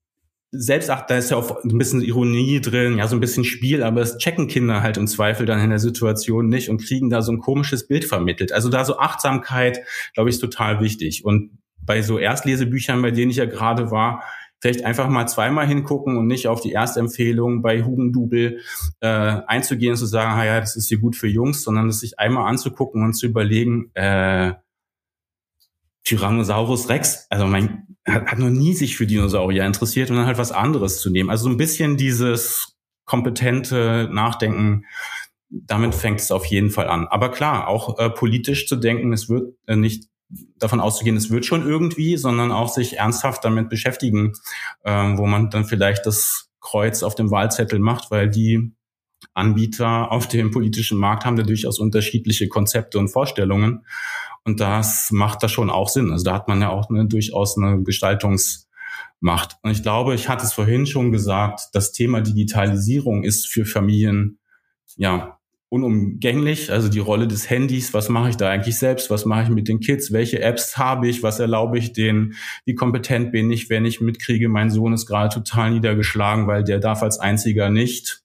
ist ja auch ein bisschen Ironie drin, ja, so ein bisschen Spiel, aber es checken Kinder halt im Zweifel dann in der Situation nicht und kriegen da so ein komisches Bild vermittelt. Also da so Achtsamkeit, glaube ich, ist total wichtig. Und bei so Erstlesebüchern, bei denen ich ja gerade war, vielleicht einfach mal zweimal hingucken und nicht auf die Erstempfehlung bei Hugendubel einzugehen und zu sagen, ja, das ist hier gut für Jungs, sondern das sich einmal anzugucken und zu überlegen, Tyrannosaurus Rex, also hat noch nie sich für Dinosaurier interessiert und dann halt was anderes zu nehmen. Also so ein bisschen dieses kompetente Nachdenken, damit fängt es auf jeden Fall an. Aber klar, auch politisch zu denken, es wird nicht davon auszugehen, es wird schon irgendwie, sondern auch sich ernsthaft damit beschäftigen, wo man dann vielleicht das Kreuz auf dem Wahlzettel macht, weil die Anbieter auf dem politischen Markt haben da durchaus unterschiedliche Konzepte und Vorstellungen. Und das macht da schon auch Sinn. Also da hat man ja auch durchaus eine Gestaltungsmacht. Und ich glaube, ich hatte es vorhin schon gesagt, das Thema Digitalisierung ist für Familien ja unumgänglich. Also die Rolle des Handys, was mache ich da eigentlich selbst? Was mache ich mit den Kids? Welche Apps habe ich? Was erlaube ich denen? Wie kompetent bin ich, wenn ich mitkriege, mein Sohn ist gerade total niedergeschlagen, weil der darf als einziger nicht.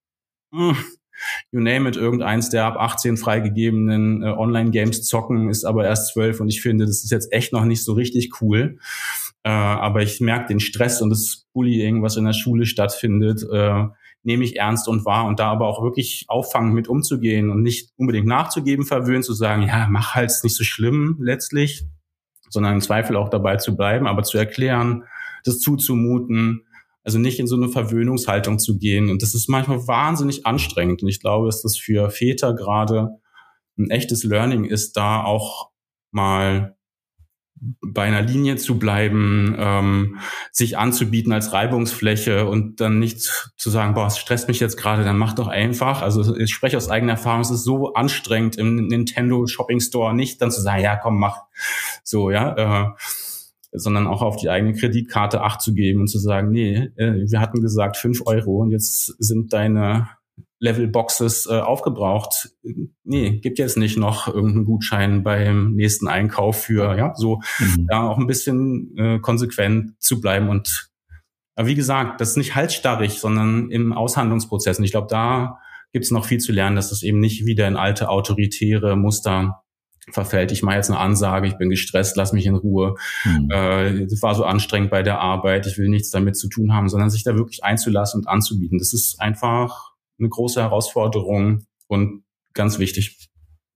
You name it, irgendeins der ab 18 freigegebenen Online-Games zocken, ist aber erst 12 und ich finde, das ist jetzt echt noch nicht so richtig cool. Aber ich merke den Stress und das Bullying, was in der Schule stattfindet, nehme ich ernst und wahr und da aber auch wirklich auffangen mit umzugehen und nicht unbedingt nachzugeben, verwöhnt zu sagen, ja, mach halt, ist nicht so schlimm letztlich, sondern im Zweifel auch dabei zu bleiben, aber zu erklären, das zuzumuten, also nicht in so eine Verwöhnungshaltung zu gehen. Und das ist manchmal wahnsinnig anstrengend. Und ich glaube, dass das für Väter gerade ein echtes Learning ist, da auch mal bei einer Linie zu bleiben, sich anzubieten als Reibungsfläche und dann nicht zu sagen, boah, es stresst mich jetzt gerade, dann mach doch einfach. Also ich spreche aus eigener Erfahrung, es ist so anstrengend im Nintendo Shopping Store nicht dann zu sagen, ja komm, mach so, ja. sondern auch auf die eigene Kreditkarte Acht zu geben und zu sagen, nee, wir hatten gesagt 5 Euro und jetzt sind deine Levelboxes aufgebraucht. Nee, gibt jetzt nicht noch irgendeinen Gutschein beim nächsten Einkauf für, da auch ein bisschen konsequent zu bleiben. Und wie gesagt, das ist nicht halsstarrig, sondern im Aushandlungsprozess. Und ich glaube, da gibt es noch viel zu lernen, dass es eben nicht wieder in alte autoritäre Muster verfällt. Ich mache jetzt eine Ansage, ich bin gestresst, lass mich in Ruhe. Das war so anstrengend bei der Arbeit, ich will nichts damit zu tun haben, sondern sich da wirklich einzulassen und anzubieten. Das ist einfach eine große Herausforderung und ganz wichtig.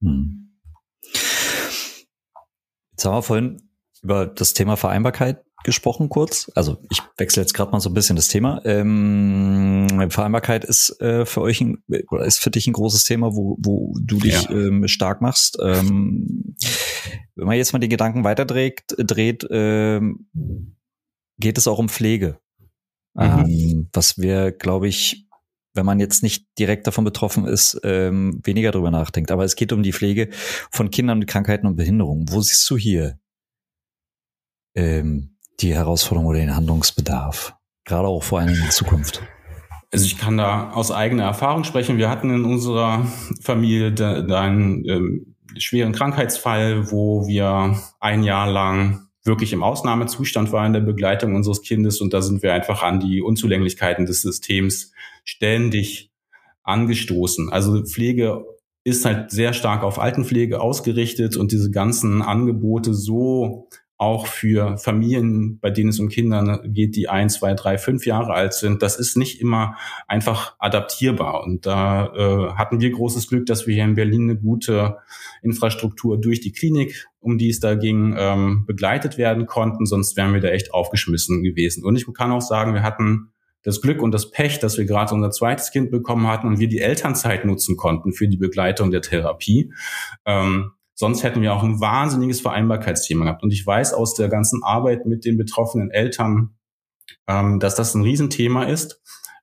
Jetzt haben wir vorhin über das Thema Vereinbarkeit gesprochen kurz. Also ich wechsle jetzt gerade mal so ein bisschen das Thema. Vereinbarkeit ist für dich ein großes Thema, wo du dich stark machst. Wenn man jetzt mal den Gedanken weiterdreht, geht es auch um Pflege. Was wir, glaube ich, wenn man jetzt nicht direkt davon betroffen ist, weniger drüber nachdenkt. Aber es geht um die Pflege von Kindern mit Krankheiten und Behinderungen. Wo siehst du hier die Herausforderung oder den Handlungsbedarf? Gerade auch vor allem in der Zukunft. Also ich kann da aus eigener Erfahrung sprechen. Wir hatten in unserer Familie da einen schweren Krankheitsfall, wo wir 1 Jahr lang wirklich im Ausnahmezustand waren in der Begleitung unseres Kindes. Und da sind wir einfach an die Unzulänglichkeiten des Systems ständig angestoßen. Also Pflege ist halt sehr stark auf Altenpflege ausgerichtet und diese ganzen Angebote so auch für Familien, bei denen es um Kinder geht, die 1, 2, 3, 5 Jahre alt sind, das ist nicht immer einfach adaptierbar. Und da hatten wir großes Glück, dass wir hier in Berlin eine gute Infrastruktur durch die Klinik, um die es da ging, begleitet werden konnten. Sonst wären wir da echt aufgeschmissen gewesen. Und ich kann auch sagen, wir hatten das Glück und das Pech, dass wir gerade unser zweites Kind bekommen hatten und wir die Elternzeit nutzen konnten für die Begleitung der Therapie. Sonst hätten wir auch ein wahnsinniges Vereinbarkeitsthema gehabt. Und ich weiß aus der ganzen Arbeit mit den betroffenen Eltern, dass das ein Riesenthema ist.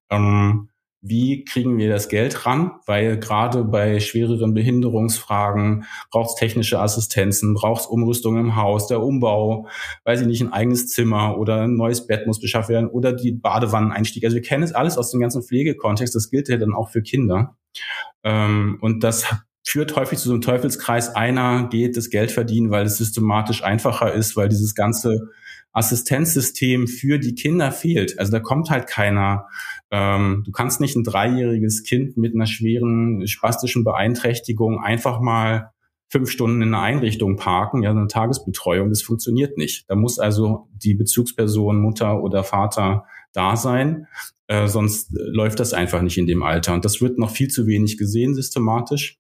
Wie kriegen wir das Geld ran? Weil gerade bei schwereren Behinderungsfragen braucht es technische Assistenzen, braucht es Umrüstung im Haus, der Umbau, weiß ich nicht, ein eigenes Zimmer oder ein neues Bett muss beschafft werden oder die Badewanneneinstieg. Also wir kennen es alles aus dem ganzen Pflegekontext. Das gilt ja dann auch für Kinder. Und das führt häufig zu so einem Teufelskreis. Einer geht das Geld verdienen, weil es systematisch einfacher ist, weil dieses ganze Assistenzsystem für die Kinder fehlt. Also da kommt halt keiner. Du kannst nicht ein 3-jähriges Kind mit einer schweren spastischen Beeinträchtigung einfach mal 5 Stunden in einer Einrichtung parken, eine Tagesbetreuung. Das funktioniert nicht. Da muss also die Bezugsperson, Mutter oder Vater da sein. Sonst läuft das einfach nicht in dem Alter. Und das wird noch viel zu wenig gesehen systematisch.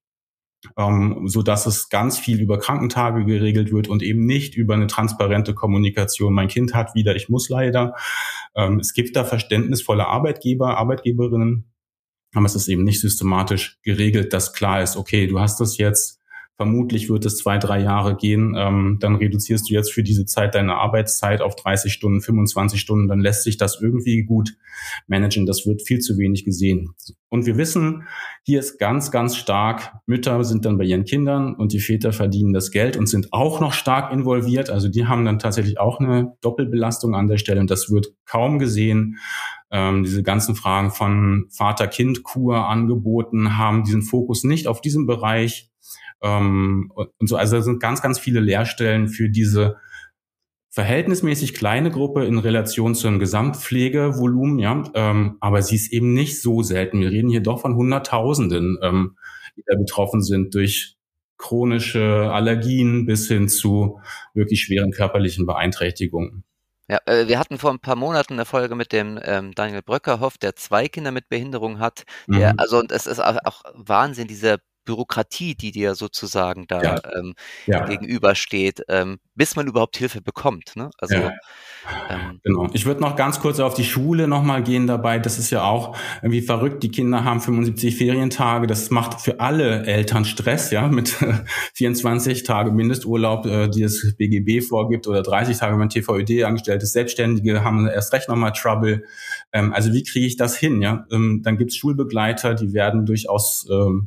So dass es ganz viel über Krankentage geregelt wird und eben nicht über eine transparente Kommunikation. Mein Kind hat wieder, ich muss leider. Es gibt da verständnisvolle Arbeitgeber, Arbeitgeberinnen, aber es ist eben nicht systematisch geregelt, dass klar ist, okay, du hast das jetzt, vermutlich wird es 2, 3 Jahre gehen, dann reduzierst du jetzt für diese Zeit deine Arbeitszeit auf 30 Stunden, 25 Stunden, dann lässt sich das irgendwie gut managen. Das wird viel zu wenig gesehen. Und wir wissen, hier ist ganz, ganz stark, Mütter sind dann bei ihren Kindern und die Väter verdienen das Geld und sind auch noch stark involviert. Also die haben dann tatsächlich auch eine Doppelbelastung an der Stelle und das wird kaum gesehen. Diese ganzen Fragen von Vater-Kind-Kur angeboten haben diesen Fokus nicht auf diesem Bereich. Und so, also da sind ganz, ganz viele Leerstellen für diese verhältnismäßig kleine Gruppe in Relation zu einem Gesamtpflegevolumen, ja, aber sie ist eben nicht so selten. Wir reden hier doch von Hunderttausenden, die da betroffen sind durch chronische Allergien bis hin zu wirklich schweren körperlichen Beeinträchtigungen. Ja, wir hatten vor ein paar Monaten eine Folge mit dem Daniel Bröckerhoff, der 2 Kinder mit Behinderung hat. Also und es ist auch Wahnsinn, diese Bürokratie, die dir sozusagen da gegenübersteht, bis man überhaupt Hilfe bekommt. Ne? Also genau. Ich würde noch ganz kurz auf die Schule nochmal gehen dabei. Das ist ja auch irgendwie verrückt. Die Kinder haben 75 Ferientage. Das macht für alle Eltern Stress, ja, mit 24 Tage Mindesturlaub, die das BGB vorgibt, oder 30 Tage, wenn man TVÖD angestellt ist. Selbstständige haben erst recht nochmal Trouble. Also wie kriege ich das hin? Ja, dann gibt es Schulbegleiter, die werden durchaus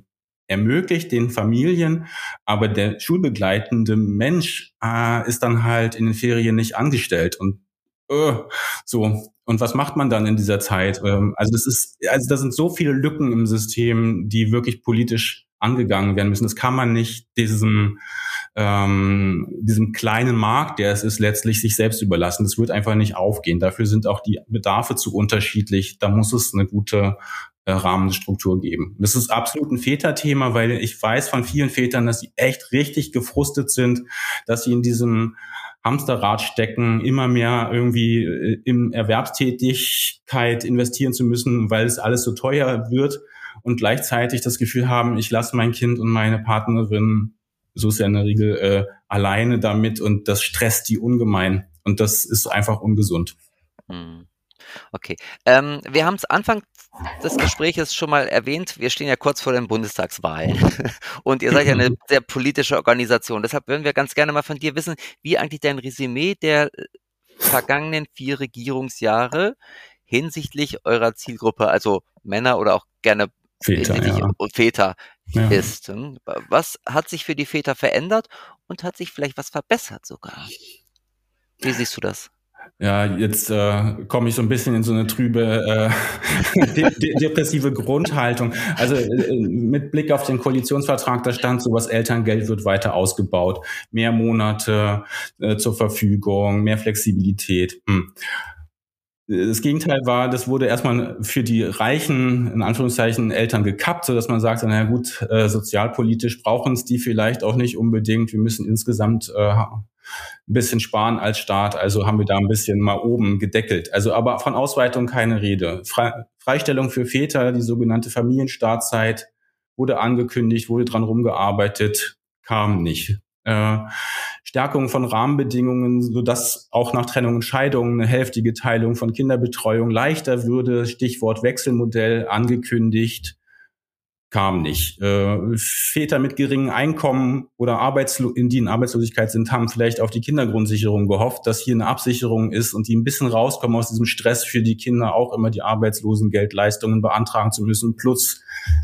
ermöglicht den Familien, aber der schulbegleitende Mensch ist dann halt in den Ferien nicht angestellt und so. Und was macht man dann in dieser Zeit? Also da sind so viele Lücken im System, die wirklich politisch angegangen werden müssen. Das kann man nicht diesem kleinen Markt, der es ist, letztlich sich selbst überlassen. Das wird einfach nicht aufgehen. Dafür sind auch die Bedarfe zu unterschiedlich. Da muss es eine gute Rahmenstruktur geben. Das ist absolut ein Väterthema, weil ich weiß von vielen Vätern, dass sie echt richtig gefrustet sind, dass sie in diesem Hamsterrad stecken, immer mehr irgendwie in Erwerbstätigkeit investieren zu müssen, weil es alles so teuer wird und gleichzeitig das Gefühl haben, ich lasse mein Kind und meine Partnerin, so ist ja in der Regel, alleine damit und das stresst die ungemein und das ist einfach ungesund. Okay. Wir haben es Anfang des Gespräches schon mal erwähnt, wir stehen ja kurz vor den Bundestagswahlen und ihr seid ja eine sehr politische Organisation. Deshalb würden wir ganz gerne mal von dir wissen, wie eigentlich dein Resümee der vergangenen 4 Regierungsjahre hinsichtlich eurer Zielgruppe, also Männer oder auch gerne Väter ist. Was hat sich für die Väter verändert und hat sich vielleicht was verbessert sogar? Wie siehst du das? Ja, jetzt komme ich so ein bisschen in so eine trübe, depressive Grundhaltung. Also mit Blick auf den Koalitionsvertrag, da stand sowas, Elterngeld wird weiter ausgebaut, mehr Monate zur Verfügung, mehr Flexibilität. Das Gegenteil war, das wurde erstmal für die reichen, in Anführungszeichen, Eltern gekappt, sodass man sagt, naja gut, sozialpolitisch brauchen es die vielleicht auch nicht unbedingt. Wir müssen insgesamt ein bisschen sparen als Staat, also haben wir da ein bisschen mal oben gedeckelt. Also aber von Ausweitung keine Rede. Freistellung für Väter, die sogenannte Familienstartzeit, wurde angekündigt, wurde dran rumgearbeitet, kam nicht. Stärkung von Rahmenbedingungen, sodass auch nach Trennung und Scheidung eine hälftige Teilung von Kinderbetreuung leichter würde. Stichwort Wechselmodell angekündigt, kam nicht. Väter mit geringem Einkommen oder die in Arbeitslosigkeit sind, haben vielleicht auf die Kindergrundsicherung gehofft, dass hier eine Absicherung ist und die ein bisschen rauskommen aus diesem Stress für die Kinder, auch immer die Arbeitslosengeldleistungen beantragen zu müssen, plus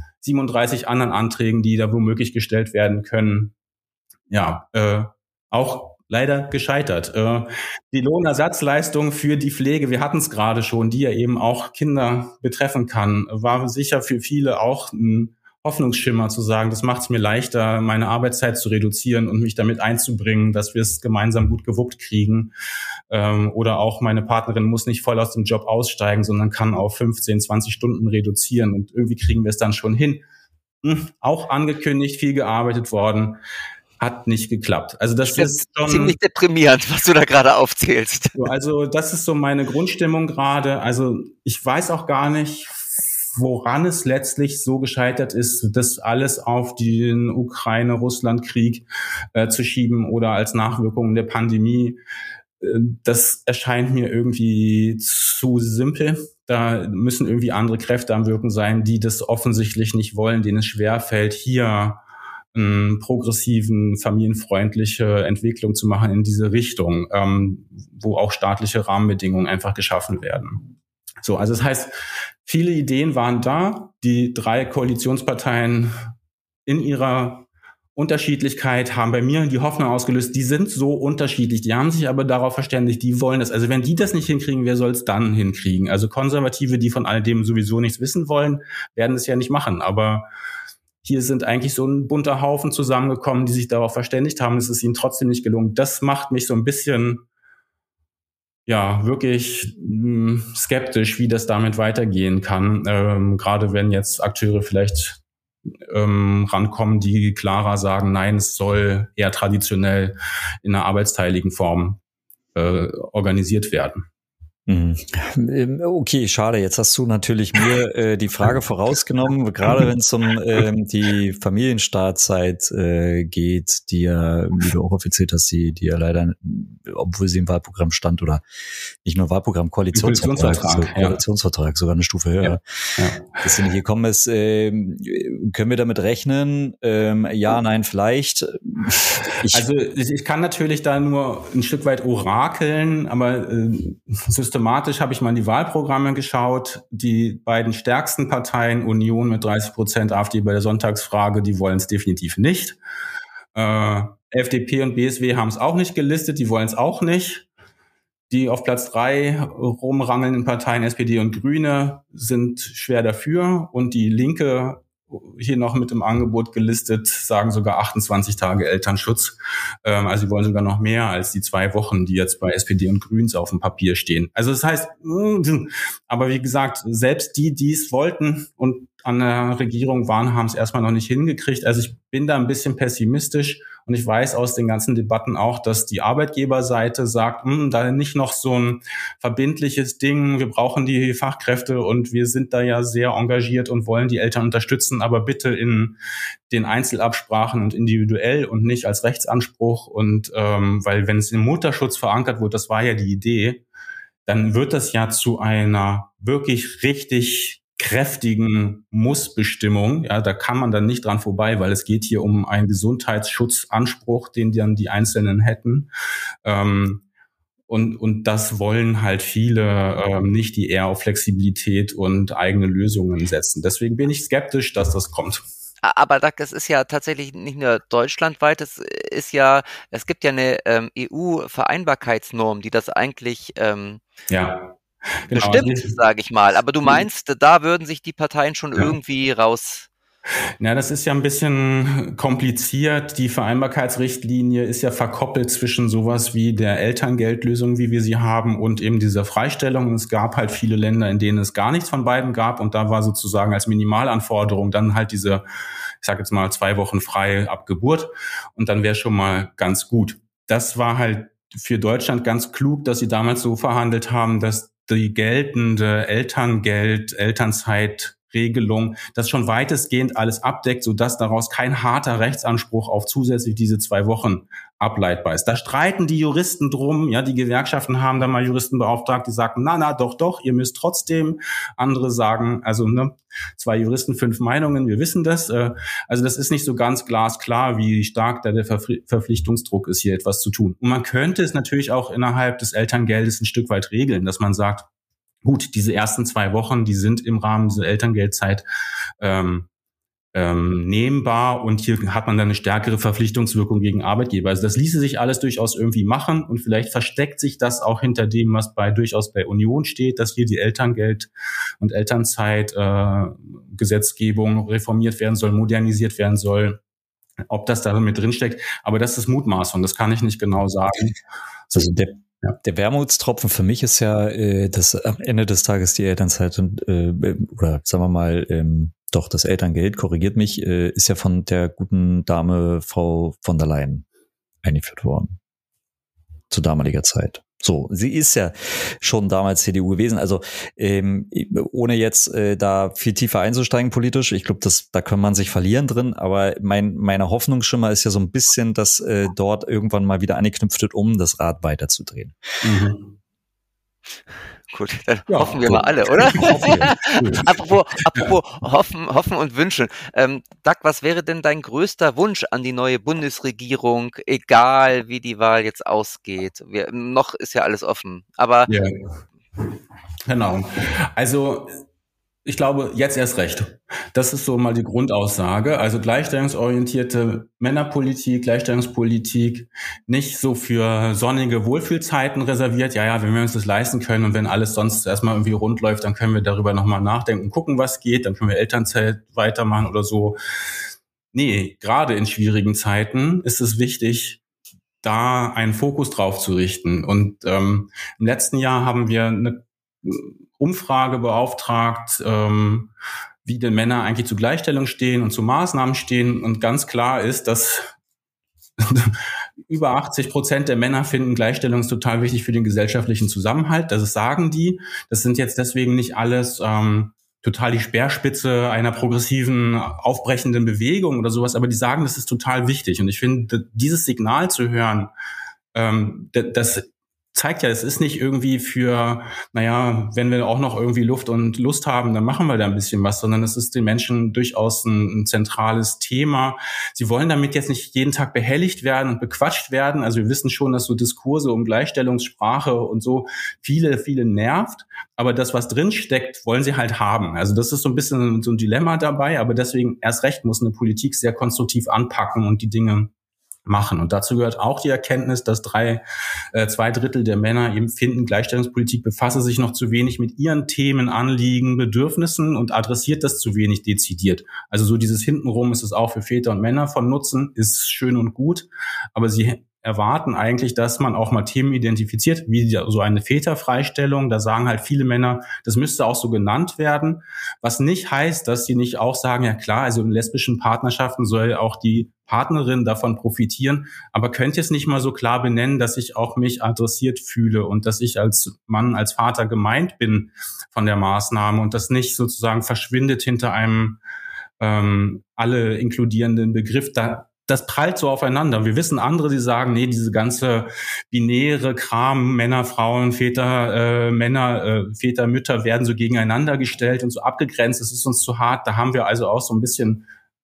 37 anderen Anträgen, die da womöglich gestellt werden können. Ja, auch leider gescheitert. Die Lohnersatzleistung für die Pflege, wir hatten es gerade schon, die ja eben auch Kinder betreffen kann, war sicher für viele auch ein Hoffnungsschimmer zu sagen, das macht es mir leichter, meine Arbeitszeit zu reduzieren und mich damit einzubringen, dass wir es gemeinsam gut gewuppt kriegen. Oder auch meine Partnerin muss nicht voll aus dem Job aussteigen, sondern kann auf 15, 20 Stunden reduzieren und irgendwie kriegen wir es dann schon hin. Auch angekündigt, viel gearbeitet worden. Hat nicht geklappt. Also das ist schon ziemlich deprimierend, was du da gerade aufzählst. Also das ist so meine Grundstimmung gerade. Also ich weiß auch gar nicht, woran es letztlich so gescheitert ist, das alles auf den Ukraine-Russland-Krieg zu schieben oder als Nachwirkung der Pandemie. Das erscheint mir irgendwie zu simpel. Da müssen irgendwie andere Kräfte am Wirken sein, die das offensichtlich nicht wollen, denen es schwerfällt, hier progressiven, familienfreundliche Entwicklung zu machen in diese Richtung, wo auch staatliche Rahmenbedingungen einfach geschaffen werden. So, also das heißt, viele Ideen waren da. Die 3 Koalitionsparteien in ihrer Unterschiedlichkeit haben bei mir die Hoffnung ausgelöst, die sind so unterschiedlich, die haben sich aber darauf verständigt, die wollen das. Also wenn die das nicht hinkriegen, wer soll es dann hinkriegen? Also Konservative, die von all dem sowieso nichts wissen wollen, werden es ja nicht machen, aber hier sind eigentlich so ein bunter Haufen zusammengekommen, die sich darauf verständigt haben. Es ist ihnen trotzdem nicht gelungen. Das macht mich so ein bisschen, ja, wirklich skeptisch, wie das damit weitergehen kann. Gerade wenn jetzt Akteure vielleicht rankommen, die klarer sagen, nein, es soll eher traditionell in einer arbeitsteiligen Form organisiert werden. Okay, schade. Jetzt hast du natürlich mir die Frage vorausgenommen, gerade wenn es um die Familienstartzeit geht, die ja, wie du auch erzählt hast, die ja leider, obwohl sie im Wahlprogramm stand oder nicht nur Wahlprogramm, Koalitionsvertrag, sogar eine Stufe höher, dass sie nicht gekommen ist. Können wir damit rechnen? Ja, nein, vielleicht. Also ich kann natürlich da nur ein Stück weit orakeln, aber systematisch habe ich mal in die Wahlprogramme geschaut. Die beiden stärksten Parteien, Union mit 30%, AfD bei der Sonntagsfrage, die wollen es definitiv nicht. FDP und BSW haben es auch nicht gelistet, die wollen es auch nicht. Die auf Platz 3 rumrangelnden Parteien, SPD und Grüne, sind schwer dafür. Und die Linke, hier noch mit im Angebot gelistet, sagen sogar 28 Tage Elternschutz. Also sie wollen sogar noch mehr als die 2 Wochen, die jetzt bei SPD und Grüns auf dem Papier stehen. Also das heißt, aber wie gesagt, selbst die es wollten und an der Regierung waren, haben es erstmal noch nicht hingekriegt. Also ich bin da ein bisschen pessimistisch und ich weiß aus den ganzen Debatten auch, dass die Arbeitgeberseite sagt, da nicht noch so ein verbindliches Ding, wir brauchen die Fachkräfte und wir sind da ja sehr engagiert und wollen die Eltern unterstützen, aber bitte in den Einzelabsprachen und individuell und nicht als Rechtsanspruch. Und weil wenn es im Mutterschutz verankert wird, das war ja die Idee, dann wird das ja zu einer wirklich richtig kräftigen Mussbestimmung. Ja, da kann man dann nicht dran vorbei, weil es geht hier um einen Gesundheitsschutzanspruch, den dann die Einzelnen hätten. Und das wollen halt viele nicht, die eher auf Flexibilität und eigene Lösungen setzen. Deswegen bin ich skeptisch, dass das kommt. Aber das ist ja tatsächlich nicht nur deutschlandweit, es gibt ja eine EU-Vereinbarkeitsnorm, die das eigentlich bestimmt, sage ich mal. Aber du meinst, da würden sich die Parteien schon irgendwie raus... Ja, das ist ja ein bisschen kompliziert. Die Vereinbarkeitsrichtlinie ist ja verkoppelt zwischen sowas wie der Elterngeldlösung, wie wir sie haben, und eben dieser Freistellung. Es gab halt viele Länder, in denen es gar nichts von beiden gab. Und da war sozusagen als Minimalanforderung dann halt diese, ich sage jetzt mal, 2 Wochen frei ab Geburt. Und dann wäre schon mal ganz gut. Das war halt für Deutschland ganz klug, dass sie damals so verhandelt haben, dass die geltende Elternzeitregelung das schon weitestgehend alles abdeckt, sodass daraus kein harter Rechtsanspruch auf zusätzlich diese 2 Wochen ableitbar ist. Da streiten die Juristen drum. Ja, die Gewerkschaften haben da mal Juristen beauftragt, die sagen, doch, ihr müsst trotzdem. Andere sagen, 2 Juristen, 5 Meinungen, wir wissen das. Also das ist nicht so ganz glasklar, wie stark da der Verpflichtungsdruck ist, hier etwas zu tun. Und man könnte es natürlich auch innerhalb des Elterngeldes ein Stück weit regeln, dass man sagt, gut, diese ersten 2 Wochen, die sind im Rahmen dieser Elterngeldzeit nehmbar, und hier hat man dann eine stärkere Verpflichtungswirkung gegen Arbeitgeber. Also das ließe sich alles durchaus irgendwie machen, und vielleicht versteckt sich das auch hinter dem, was durchaus bei Union steht, dass hier die Elterngeld- und Elternzeitgesetzgebung reformiert werden soll, modernisiert werden soll. Ob das da mit drinsteckt, aber das ist Mutmaßung, das kann ich nicht genau sagen. Also der Wermutstropfen für mich ist ja, dass am Ende des Tages die Elternzeit oder sagen wir mal, doch das Elterngeld, korrigiert mich, ist ja von der guten Dame Frau von der Leyen eingeführt worden. Zu damaliger Zeit. So, sie ist ja schon damals CDU gewesen. Also ohne jetzt da viel tiefer einzusteigen politisch, ich glaube, da kann man sich verlieren drin, aber meine Hoffnungsschimmer ist ja so ein bisschen, dass dort irgendwann mal wieder angeknüpft wird, um das Rad weiterzudrehen. Mhm. Gut, dann hoffen wir mal alle, oder? Apropos hoffen und wünschen. Doug, was wäre denn dein größter Wunsch an die neue Bundesregierung, egal wie die Wahl jetzt ausgeht? Noch ist ja alles offen, aber... Ja, genau. Also ich glaube, jetzt erst recht. Das ist so mal die Grundaussage. Also gleichstellungsorientierte Männerpolitik, Gleichstellungspolitik, nicht so für sonnige Wohlfühlzeiten reserviert. Ja, wenn wir uns das leisten können und wenn alles sonst erstmal irgendwie rund läuft, dann können wir darüber nochmal nachdenken, gucken, was geht. Dann können wir Elternzeit weitermachen oder so. Nee, gerade in schwierigen Zeiten ist es wichtig, da einen Fokus drauf zu richten. Und im letzten Jahr haben wir eine Umfrage beauftragt, wie denn Männer eigentlich zu Gleichstellung stehen und zu Maßnahmen stehen. Und ganz klar ist, dass über 80% der Männer finden Gleichstellung ist total wichtig für den gesellschaftlichen Zusammenhalt. Das sagen die. Das sind jetzt deswegen nicht alles total die Speerspitze einer progressiven, aufbrechenden Bewegung oder sowas, aber die sagen, das ist total wichtig. Und ich finde, dieses Signal zu hören, das zeigt ja, es ist nicht irgendwie für, wenn wir auch noch irgendwie Luft und Lust haben, dann machen wir da ein bisschen was, sondern es ist den Menschen durchaus ein zentrales Thema. Sie wollen damit jetzt nicht jeden Tag behelligt werden und bequatscht werden. Also wir wissen schon, dass so Diskurse um Gleichstellungssprache und so viele nervt. Aber das, was drin steckt, wollen sie halt haben. Also das ist so ein bisschen so ein Dilemma dabei. Aber deswegen erst recht muss eine Politik sehr konstruktiv anpacken und die Dinge machen. Und dazu gehört auch die Erkenntnis, dass 2/3 der Männer eben finden, Gleichstellungspolitik befasse sich noch zu wenig mit ihren Themen, Anliegen, Bedürfnissen und adressiert das zu wenig dezidiert. Also so dieses Hintenrum ist es auch für Väter und Männer von Nutzen, ist schön und gut, aber sie erwarten eigentlich, dass man auch mal Themen identifiziert, wie so eine Väterfreistellung. Da sagen halt viele Männer, das müsste auch so genannt werden, was nicht heißt, dass sie nicht auch sagen, ja klar, also in lesbischen Partnerschaften soll auch die Partnerin davon profitieren, aber könnt ihr es nicht mal so klar benennen, dass ich auch mich adressiert fühle und dass ich als Mann, als Vater gemeint bin von der Maßnahme und das nicht sozusagen verschwindet hinter einem alle inkludierenden Begriff. Das prallt so aufeinander. Wir wissen andere, die sagen, nee, diese ganze binäre Kram, Männer, Frauen, Väter, Väter, Mütter werden so gegeneinander gestellt und so abgegrenzt. Das ist uns zu hart. Da haben wir also auch so ein bisschen,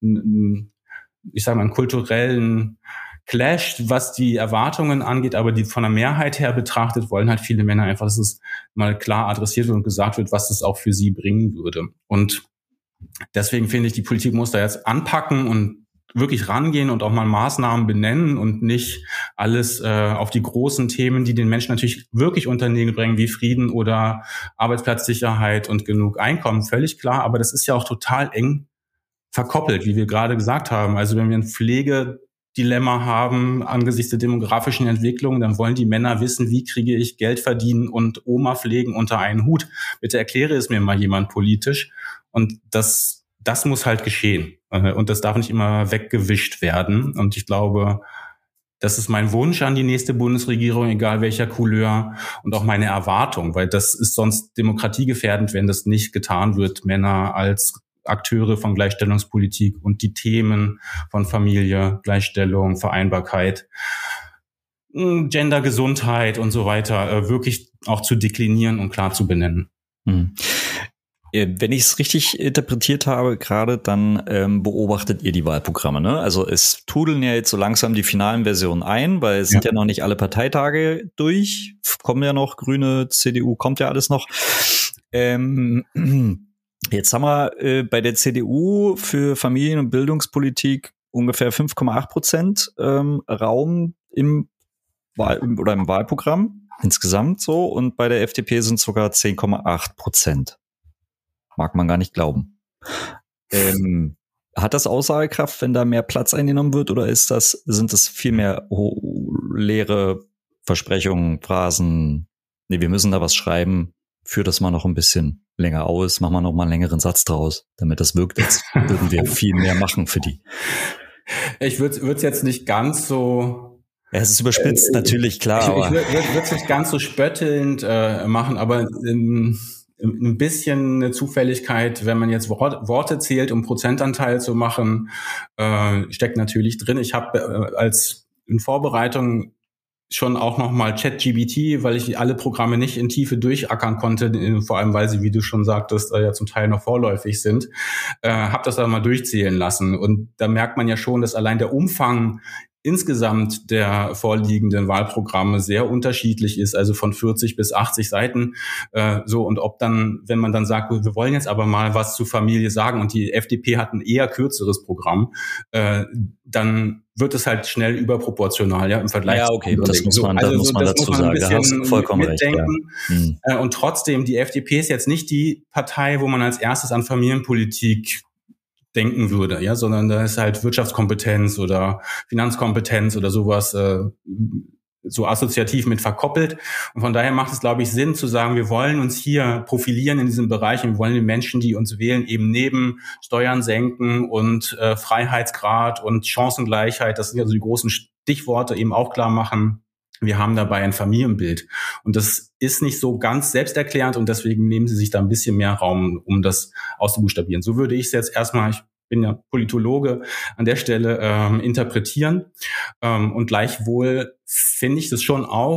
einen kulturellen Clash, was die Erwartungen angeht. Aber die von der Mehrheit her betrachtet, wollen halt viele Männer einfach, dass es mal klar adressiert wird und gesagt wird, was das auch für sie bringen würde. Und deswegen finde ich, die Politik muss da jetzt anpacken und wirklich rangehen und auch mal Maßnahmen benennen und nicht alles auf die großen Themen, die den Menschen natürlich wirklich unter den Nägel bringen, wie Frieden oder Arbeitsplatzsicherheit und genug Einkommen, völlig klar. Aber das ist ja auch total eng verkoppelt, wie wir gerade gesagt haben. Also wenn wir ein Pflegedilemma haben angesichts der demografischen Entwicklung, dann wollen die Männer wissen, wie kriege ich Geld verdienen und Oma pflegen unter einen Hut. Bitte erkläre es mir mal jemand politisch. Und das muss halt geschehen. Und das darf nicht immer weggewischt werden. Und ich glaube, das ist mein Wunsch an die nächste Bundesregierung, egal welcher Couleur, und auch meine Erwartung, weil das ist sonst demokratiegefährdend, wenn das nicht getan wird, Männer als Akteure von Gleichstellungspolitik und die Themen von Familie, Gleichstellung, Vereinbarkeit, Gendergesundheit und so weiter wirklich auch zu deklinieren und klar zu benennen. Wenn ich es richtig interpretiert habe gerade, dann beobachtet ihr die Wahlprogramme, ne? Also es trudeln ja jetzt so langsam die finalen Versionen ein, weil es sind ja noch nicht alle Parteitage durch, kommen ja noch, Grüne, CDU, kommt ja alles noch. Jetzt haben wir bei der CDU für Familien- und Bildungspolitik ungefähr 5,8% Raum im Wahlprogramm insgesamt so, und bei der FDP sind es sogar 10,8%. Mag man gar nicht glauben. Hat das Aussagekraft, wenn da mehr Platz eingenommen wird, oder sind das viel mehr leere Versprechungen, Phrasen? Nee, wir müssen da was schreiben, führ das mal noch ein bisschen länger aus, mach mal noch mal einen längeren Satz draus, damit das wirkt, als würden wir viel mehr machen für die. Ich würde es jetzt nicht ganz so... Ja, es ist überspitzt, natürlich, klar. Ich würde es nicht ganz so spöttelnd machen, aber... ein bisschen eine Zufälligkeit, wenn man jetzt Worte zählt, um Prozentanteil zu machen, steckt natürlich drin. Ich habe als in Vorbereitung schon auch nochmal ChatGPT, weil ich alle Programme nicht in Tiefe durchackern konnte, vor allem weil sie, wie du schon sagtest, ja zum Teil noch vorläufig sind, habe das dann mal durchzählen lassen. Und da merkt man ja schon, dass allein der Umfang insgesamt der vorliegenden Wahlprogramme sehr unterschiedlich ist, also von 40 bis 80 Seiten. Und ob dann, wenn man dann sagt, wir wollen jetzt aber mal was zur Familie sagen und die FDP hat ein eher kürzeres Programm, dann wird es halt schnell überproportional, ja, im Vergleich. Ja, okay, das muss man dazu sagen. Da hast du vollkommen recht. Ja. Und trotzdem, die FDP ist jetzt nicht die Partei, wo man als erstes an Familienpolitik denken würde, ja, sondern da ist halt Wirtschaftskompetenz oder Finanzkompetenz oder sowas so assoziativ mit verkoppelt. Und von daher macht es, glaube ich, Sinn zu sagen, wir wollen uns hier profilieren in diesem Bereich und wir wollen den Menschen, die uns wählen, eben neben Steuern senken und Freiheitsgrad und Chancengleichheit, das sind ja so die großen Stichworte, eben auch klar machen, wir haben dabei ein Familienbild. Und das ist nicht so ganz selbsterklärend und deswegen nehmen sie sich da ein bisschen mehr Raum, um das auszubuchstabieren. So würde ich es jetzt erstmal, ich bin ja Politologe, an der Stelle interpretieren. Und gleichwohl finde ich das schon auch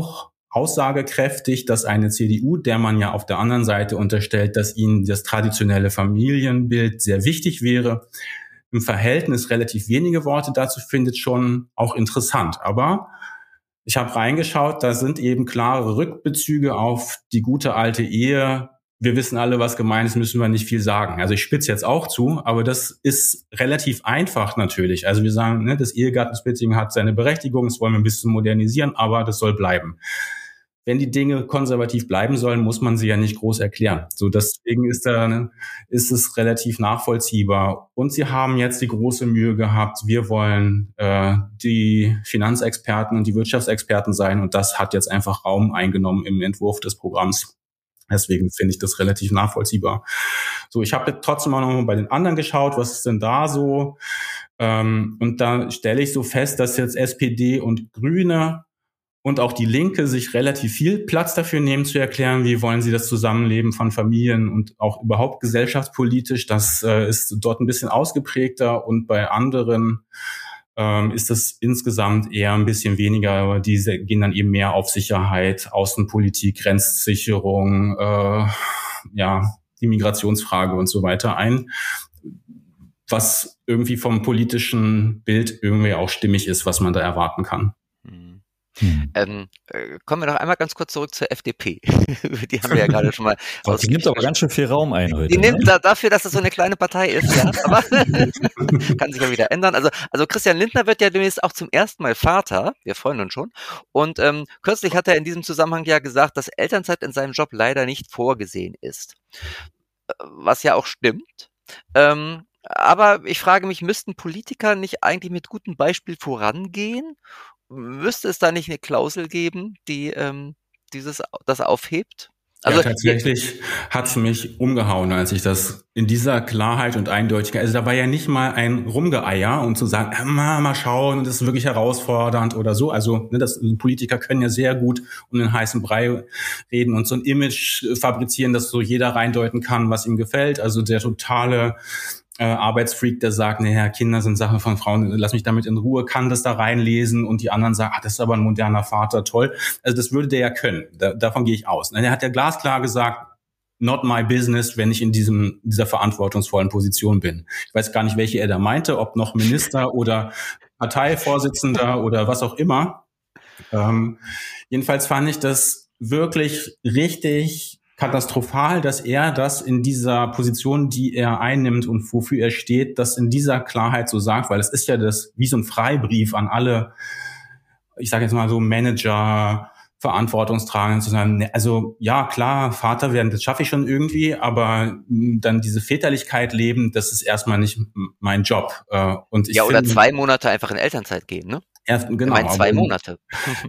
aussagekräftig, dass eine CDU, der man ja auf der anderen Seite unterstellt, dass ihnen das traditionelle Familienbild sehr wichtig wäre, im Verhältnis relativ wenige Worte dazu findet, schon auch interessant. Aber ich habe reingeschaut, da sind eben klare Rückbezüge auf die gute alte Ehe. Wir wissen alle, was gemeint ist, müssen wir nicht viel sagen. Also ich spitze jetzt auch zu, aber das ist relativ einfach natürlich. Also wir sagen, ne, das Ehegattensplitting hat seine Berechtigung, das wollen wir ein bisschen modernisieren, aber das soll bleiben. Wenn die Dinge konservativ bleiben sollen, muss man sie ja nicht groß erklären. So, deswegen ist es relativ nachvollziehbar. Und sie haben jetzt die große Mühe gehabt, wir wollen die Finanzexperten und die Wirtschaftsexperten sein, und das hat jetzt einfach Raum eingenommen im Entwurf des Programms. Deswegen finde ich das relativ nachvollziehbar. So, ich habe trotzdem auch noch mal bei den anderen geschaut, was ist denn da so? Und da stelle ich so fest, dass jetzt SPD und Grüne und auch die Linke sich relativ viel Platz dafür nehmen, zu erklären, wie wollen sie das Zusammenleben von Familien und auch überhaupt gesellschaftspolitisch. Das ist dort ein bisschen ausgeprägter, und bei anderen ist das insgesamt eher ein bisschen weniger, aber diese gehen dann eben mehr auf Sicherheit, Außenpolitik, Grenzsicherung, die Migrationsfrage und so weiter ein, was irgendwie vom politischen Bild irgendwie auch stimmig ist, was man da erwarten kann. Kommen wir noch einmal ganz kurz zurück zur FDP. Die haben wir ja gerade schon mal. Die nimmt aber ganz schön viel Raum ein heute. Die nimmt dafür, dass es so eine kleine Partei ist, ja. Aber kann sich ja wieder ändern. Also Christian Lindner wird ja demnächst auch zum ersten Mal Vater. Wir freuen uns schon. Und kürzlich hat er in diesem Zusammenhang ja gesagt, dass Elternzeit in seinem Job leider nicht vorgesehen ist. Was ja auch stimmt. Aber ich frage mich, müssten Politiker nicht eigentlich mit gutem Beispiel vorangehen? Müsste es da nicht eine Klausel geben, die das aufhebt? Also, ja, tatsächlich hat's mich umgehauen, als ich das in dieser Klarheit und Eindeutigkeit, also da war ja nicht mal ein Rumgeeier, um zu sagen, mal schauen, das ist wirklich herausfordernd oder so. Also Politiker können ja sehr gut um den heißen Brei reden und so ein Image fabrizieren, dass so jeder reindeuten kann, was ihm gefällt. Also der totale Arbeitsfreak, der sagt, naja, Kinder sind Sache von Frauen, lass mich damit in Ruhe, kann das da reinlesen, und die anderen sagen, das ist aber ein moderner Vater, toll. Also das würde der ja können, davon gehe ich aus. Er hat ja glasklar gesagt, not my business, wenn ich in dieser verantwortungsvollen Position bin. Ich weiß gar nicht, welche er da meinte, ob noch Minister oder Parteivorsitzender oder was auch immer. Jedenfalls fand ich das wirklich richtig katastrophal, dass er das in dieser Position, die er einnimmt und wofür er steht, das in dieser Klarheit so sagt, weil es ist ja das wie so ein Freibrief an alle, ich sage jetzt mal so Manager, Verantwortungstragenden, zu sagen, also ja, klar, Vater werden, das schaffe ich schon irgendwie, aber dann diese Väterlichkeit leben, das ist erstmal nicht mein Job. Und ich oder 2 Monate einfach in Elternzeit gehen, ne? Genau. Ich meine 2 Monate.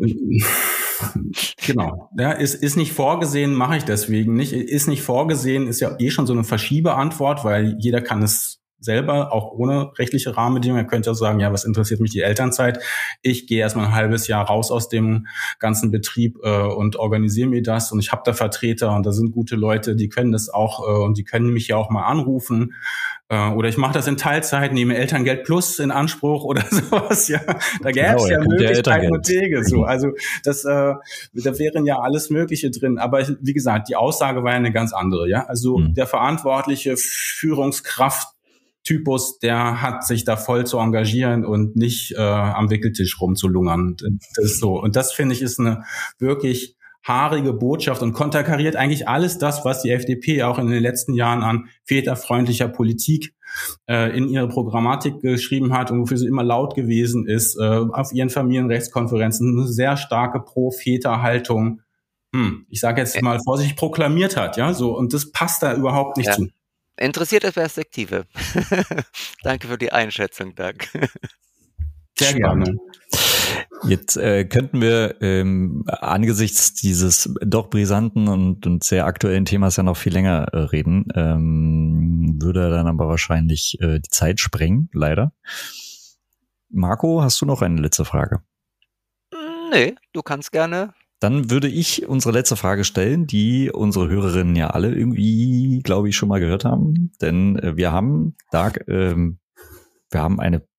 Genau. Ja, ist nicht vorgesehen, mache ich deswegen nicht. Ist nicht vorgesehen, ist ja schon so eine Verschiebeantwort, weil jeder kann es selber, auch ohne rechtliche Rahmenbedingungen. Er könnte ja sagen, ja, was interessiert mich die Elternzeit? Ich gehe erstmal ein halbes Jahr raus aus dem ganzen Betrieb und organisiere mir das. Und ich habe da Vertreter, und da sind gute Leute, die können das auch und die können mich ja auch mal anrufen. Oder ich mache das in Teilzeit, nehme Elterngeld Plus in Anspruch oder sowas. Ja, da gäbe es ja Möglichkeiten und Wege. So, also da wären ja alles Mögliche drin. Aber wie gesagt, die Aussage war ja eine ganz andere. Ja, also der verantwortliche Führungskraft-Typus, der hat sich da voll zu engagieren und nicht am Wickeltisch rumzulungern. Das ist so. Und das, finde ich, ist eine wirklich haarige Botschaft und konterkariert eigentlich alles das, was die FDP auch in den letzten Jahren an väterfreundlicher Politik in ihre Programmatik geschrieben hat und wofür sie immer laut gewesen ist, auf ihren Familienrechtskonferenzen eine sehr starke Pro-Väter-Haltung, ich sage jetzt mal vorsichtig, proklamiert hat, ja, so, und das passt da überhaupt nicht zu. Interessierte Perspektive. Danke für die Einschätzung, Doug. Sehr gerne. Jetzt könnten wir angesichts dieses doch brisanten und sehr aktuellen Themas ja noch viel länger reden. Würde dann aber wahrscheinlich die Zeit sprengen, leider. Marco, hast du noch eine letzte Frage? Nee, du kannst gerne. Dann würde ich unsere letzte Frage stellen, die unsere Hörerinnen ja alle irgendwie, glaube ich, schon mal gehört haben. Denn wir haben, Doug, wir haben eine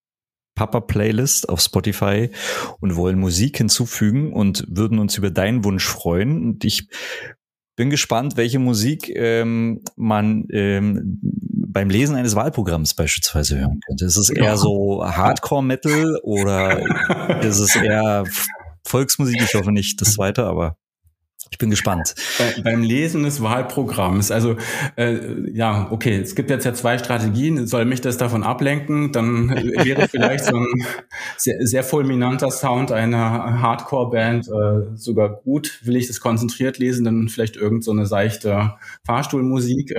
Papa-Playlist auf Spotify und wollen Musik hinzufügen und würden uns über deinen Wunsch freuen. Und ich bin gespannt, welche Musik man beim Lesen eines Wahlprogramms beispielsweise hören könnte. Ist es eher so Hardcore-Metal oder ist es eher Volksmusik? Ich hoffe nicht das zweite, aber ich bin gespannt. Beim Lesen des Wahlprogramms, also okay, es gibt jetzt ja 2 Strategien. Soll mich das davon ablenken? Dann wäre vielleicht so ein sehr, sehr fulminanter Sound einer Hardcore-Band sogar gut. Will ich das konzentriert lesen, dann vielleicht irgend so eine seichte Fahrstuhlmusik.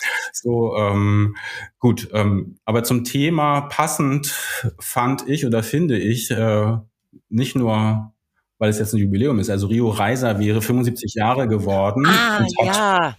Gut, aber zum Thema passend fand ich oder finde ich nicht nur, weil es jetzt ein Jubiläum ist. Also Rio Reiser wäre 75 Jahre geworden und hat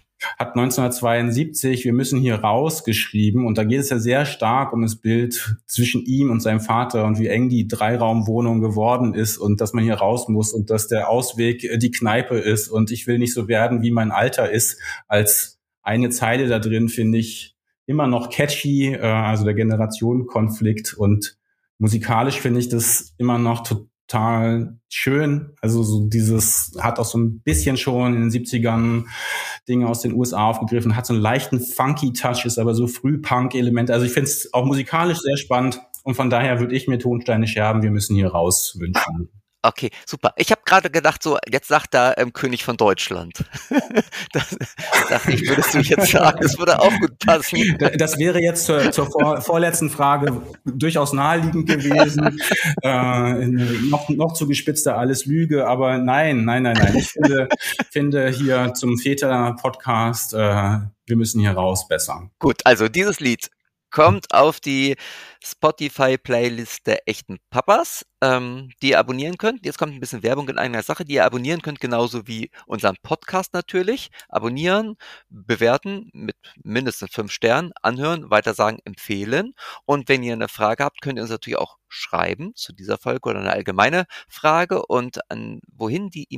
1972 Wir müssen hier raus geschrieben. Und da geht es ja sehr stark um das Bild zwischen ihm und seinem Vater und wie eng die 3-Raum-Wohnung geworden ist und dass man hier raus muss und dass der Ausweg die Kneipe ist und ich will nicht so werden, wie mein Alter ist. Als eine Zeile da drin finde ich immer noch catchy, also der Generationenkonflikt, und musikalisch finde ich das immer noch total schön. Also so dieses hat auch so ein bisschen schon in den 70ern Dinge aus den USA aufgegriffen, hat so einen leichten funky Touch, ist aber so Früh-Punk-Elemente. Also ich finde es auch musikalisch sehr spannend und von daher würde ich mir Tonsteine Scherben, wir müssen hier raus wünschen. Okay, super. Ich habe gerade gedacht, so jetzt sagt er König von Deutschland. Das dachte ich, würdest du jetzt sagen, das würde auch gut passen. Das wäre jetzt zur vorletzten Frage durchaus naheliegend gewesen. Noch zugespitzter alles Lüge, aber nein. Ich finde hier zum Väter-Podcast, wir müssen hier raus, besser. Gut, also dieses Lied kommt auf die Spotify-Playlist der echten Papas, die ihr abonnieren könnt. Jetzt kommt ein bisschen Werbung in eigener Sache, die ihr abonnieren könnt, genauso wie unseren Podcast natürlich. Abonnieren, bewerten mit mindestens 5 Sternen, anhören, weitersagen, empfehlen. Und wenn ihr eine Frage habt, könnt ihr uns natürlich auch schreiben zu dieser Folge oder eine allgemeine Frage. Und wohin die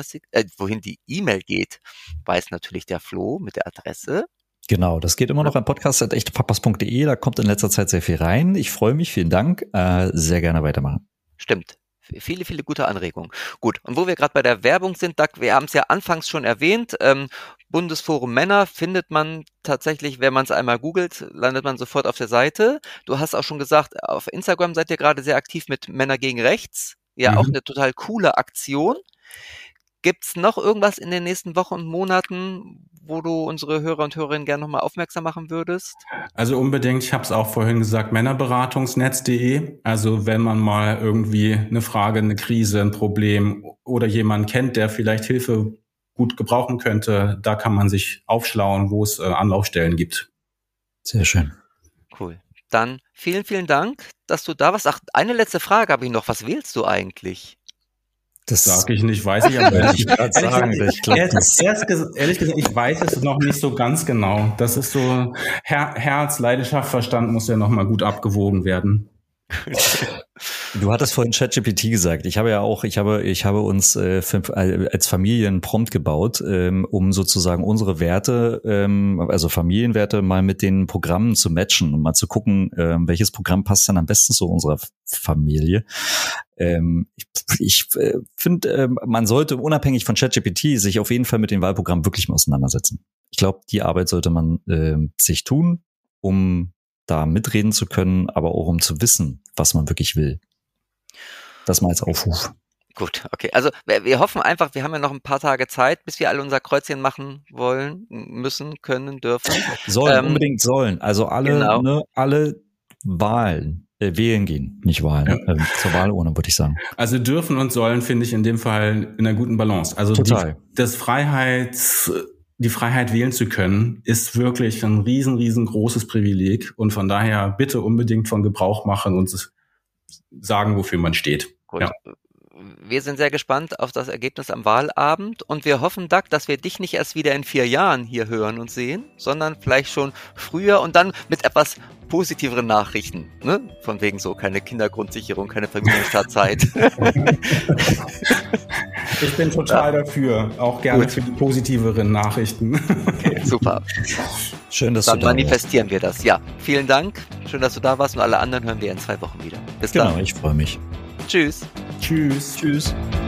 E-Mail geht, weiß natürlich der Flo mit der Adresse. Genau, das geht immer noch an podcast@echtepapas.de. Da kommt in letzter Zeit sehr viel rein. Ich freue mich, vielen Dank. Sehr gerne weitermachen. Stimmt. Viele, viele gute Anregungen. Gut, und wo wir gerade bei der Werbung sind, Doug, wir haben es ja anfangs schon erwähnt, Bundesforum Männer findet man tatsächlich, wenn man es einmal googelt, landet man sofort auf der Seite. Du hast auch schon gesagt, auf Instagram seid ihr gerade sehr aktiv mit Männer gegen Rechts. Ja, auch eine total coole Aktion. Gibt's noch irgendwas in den nächsten Wochen und Monaten, wo du unsere Hörer und Hörerinnen gerne nochmal aufmerksam machen würdest? Also unbedingt, ich habe es auch vorhin gesagt, männerberatungsnetz.de. Also wenn man mal irgendwie eine Frage, eine Krise, ein Problem oder jemanden kennt, der vielleicht Hilfe gut gebrauchen könnte, da kann man sich aufschlauen, wo es Anlaufstellen gibt. Sehr schön. Cool. Dann vielen, vielen Dank, dass du da warst. Ach, eine letzte Frage habe ich noch. Was wählst du eigentlich? Das sage ich nicht, weiß ich aber nicht. Ehrlich gesagt, ich weiß es noch nicht so ganz genau. Das ist so Herz, Leidenschaft, Verstand muss ja nochmal gut abgewogen werden. Du hattest vorhin ChatGPT gesagt. Ich habe uns als Familie einen Prompt gebaut, um sozusagen unsere Werte, also Familienwerte, mal mit den Programmen zu matchen und mal zu gucken, welches Programm passt dann am besten zu unserer Familie. Ich finde, man sollte unabhängig von ChatGPT sich auf jeden Fall mit den Wahlprogrammen wirklich mal auseinandersetzen. Ich glaube, die Arbeit sollte man sich tun, um da mitreden zu können, aber auch um zu wissen, was man wirklich will. Das mal als Aufruf. Gut, okay. Also wir hoffen einfach, wir haben ja noch ein paar Tage Zeit, bis wir alle unser Kreuzchen machen wollen, müssen, können, dürfen. Unbedingt sollen. Also alle, genau. Alle Wahlen, wählen gehen, nicht Wahlen. Ja. Zur Wahlurne, würde ich sagen. Also dürfen und sollen finde ich in dem Fall in einer guten Balance. Also total. Die Freiheit wählen zu können, ist wirklich ein riesengroßes Privileg und von daher bitte unbedingt von Gebrauch machen und sagen, wofür man steht. Gut. Ja. Wir sind sehr gespannt auf das Ergebnis am Wahlabend und wir hoffen, Doug, dass wir dich nicht erst wieder in 4 Jahren hier hören und sehen, sondern vielleicht schon früher und dann mit etwas positiveren Nachrichten, ne? Von wegen so keine Kindergrundsicherung, keine Familienstartzeit. Ich bin total dafür. Auch gerne für die positiveren Nachrichten. Okay, super. Schön, dass Dann du da manifestieren wir das. Ja, vielen Dank. Schön, dass du da warst und alle anderen hören wir in 2 Wochen wieder. Bis dann. Genau, ich freue mich. Tschüss. Tschüss. Tschüss.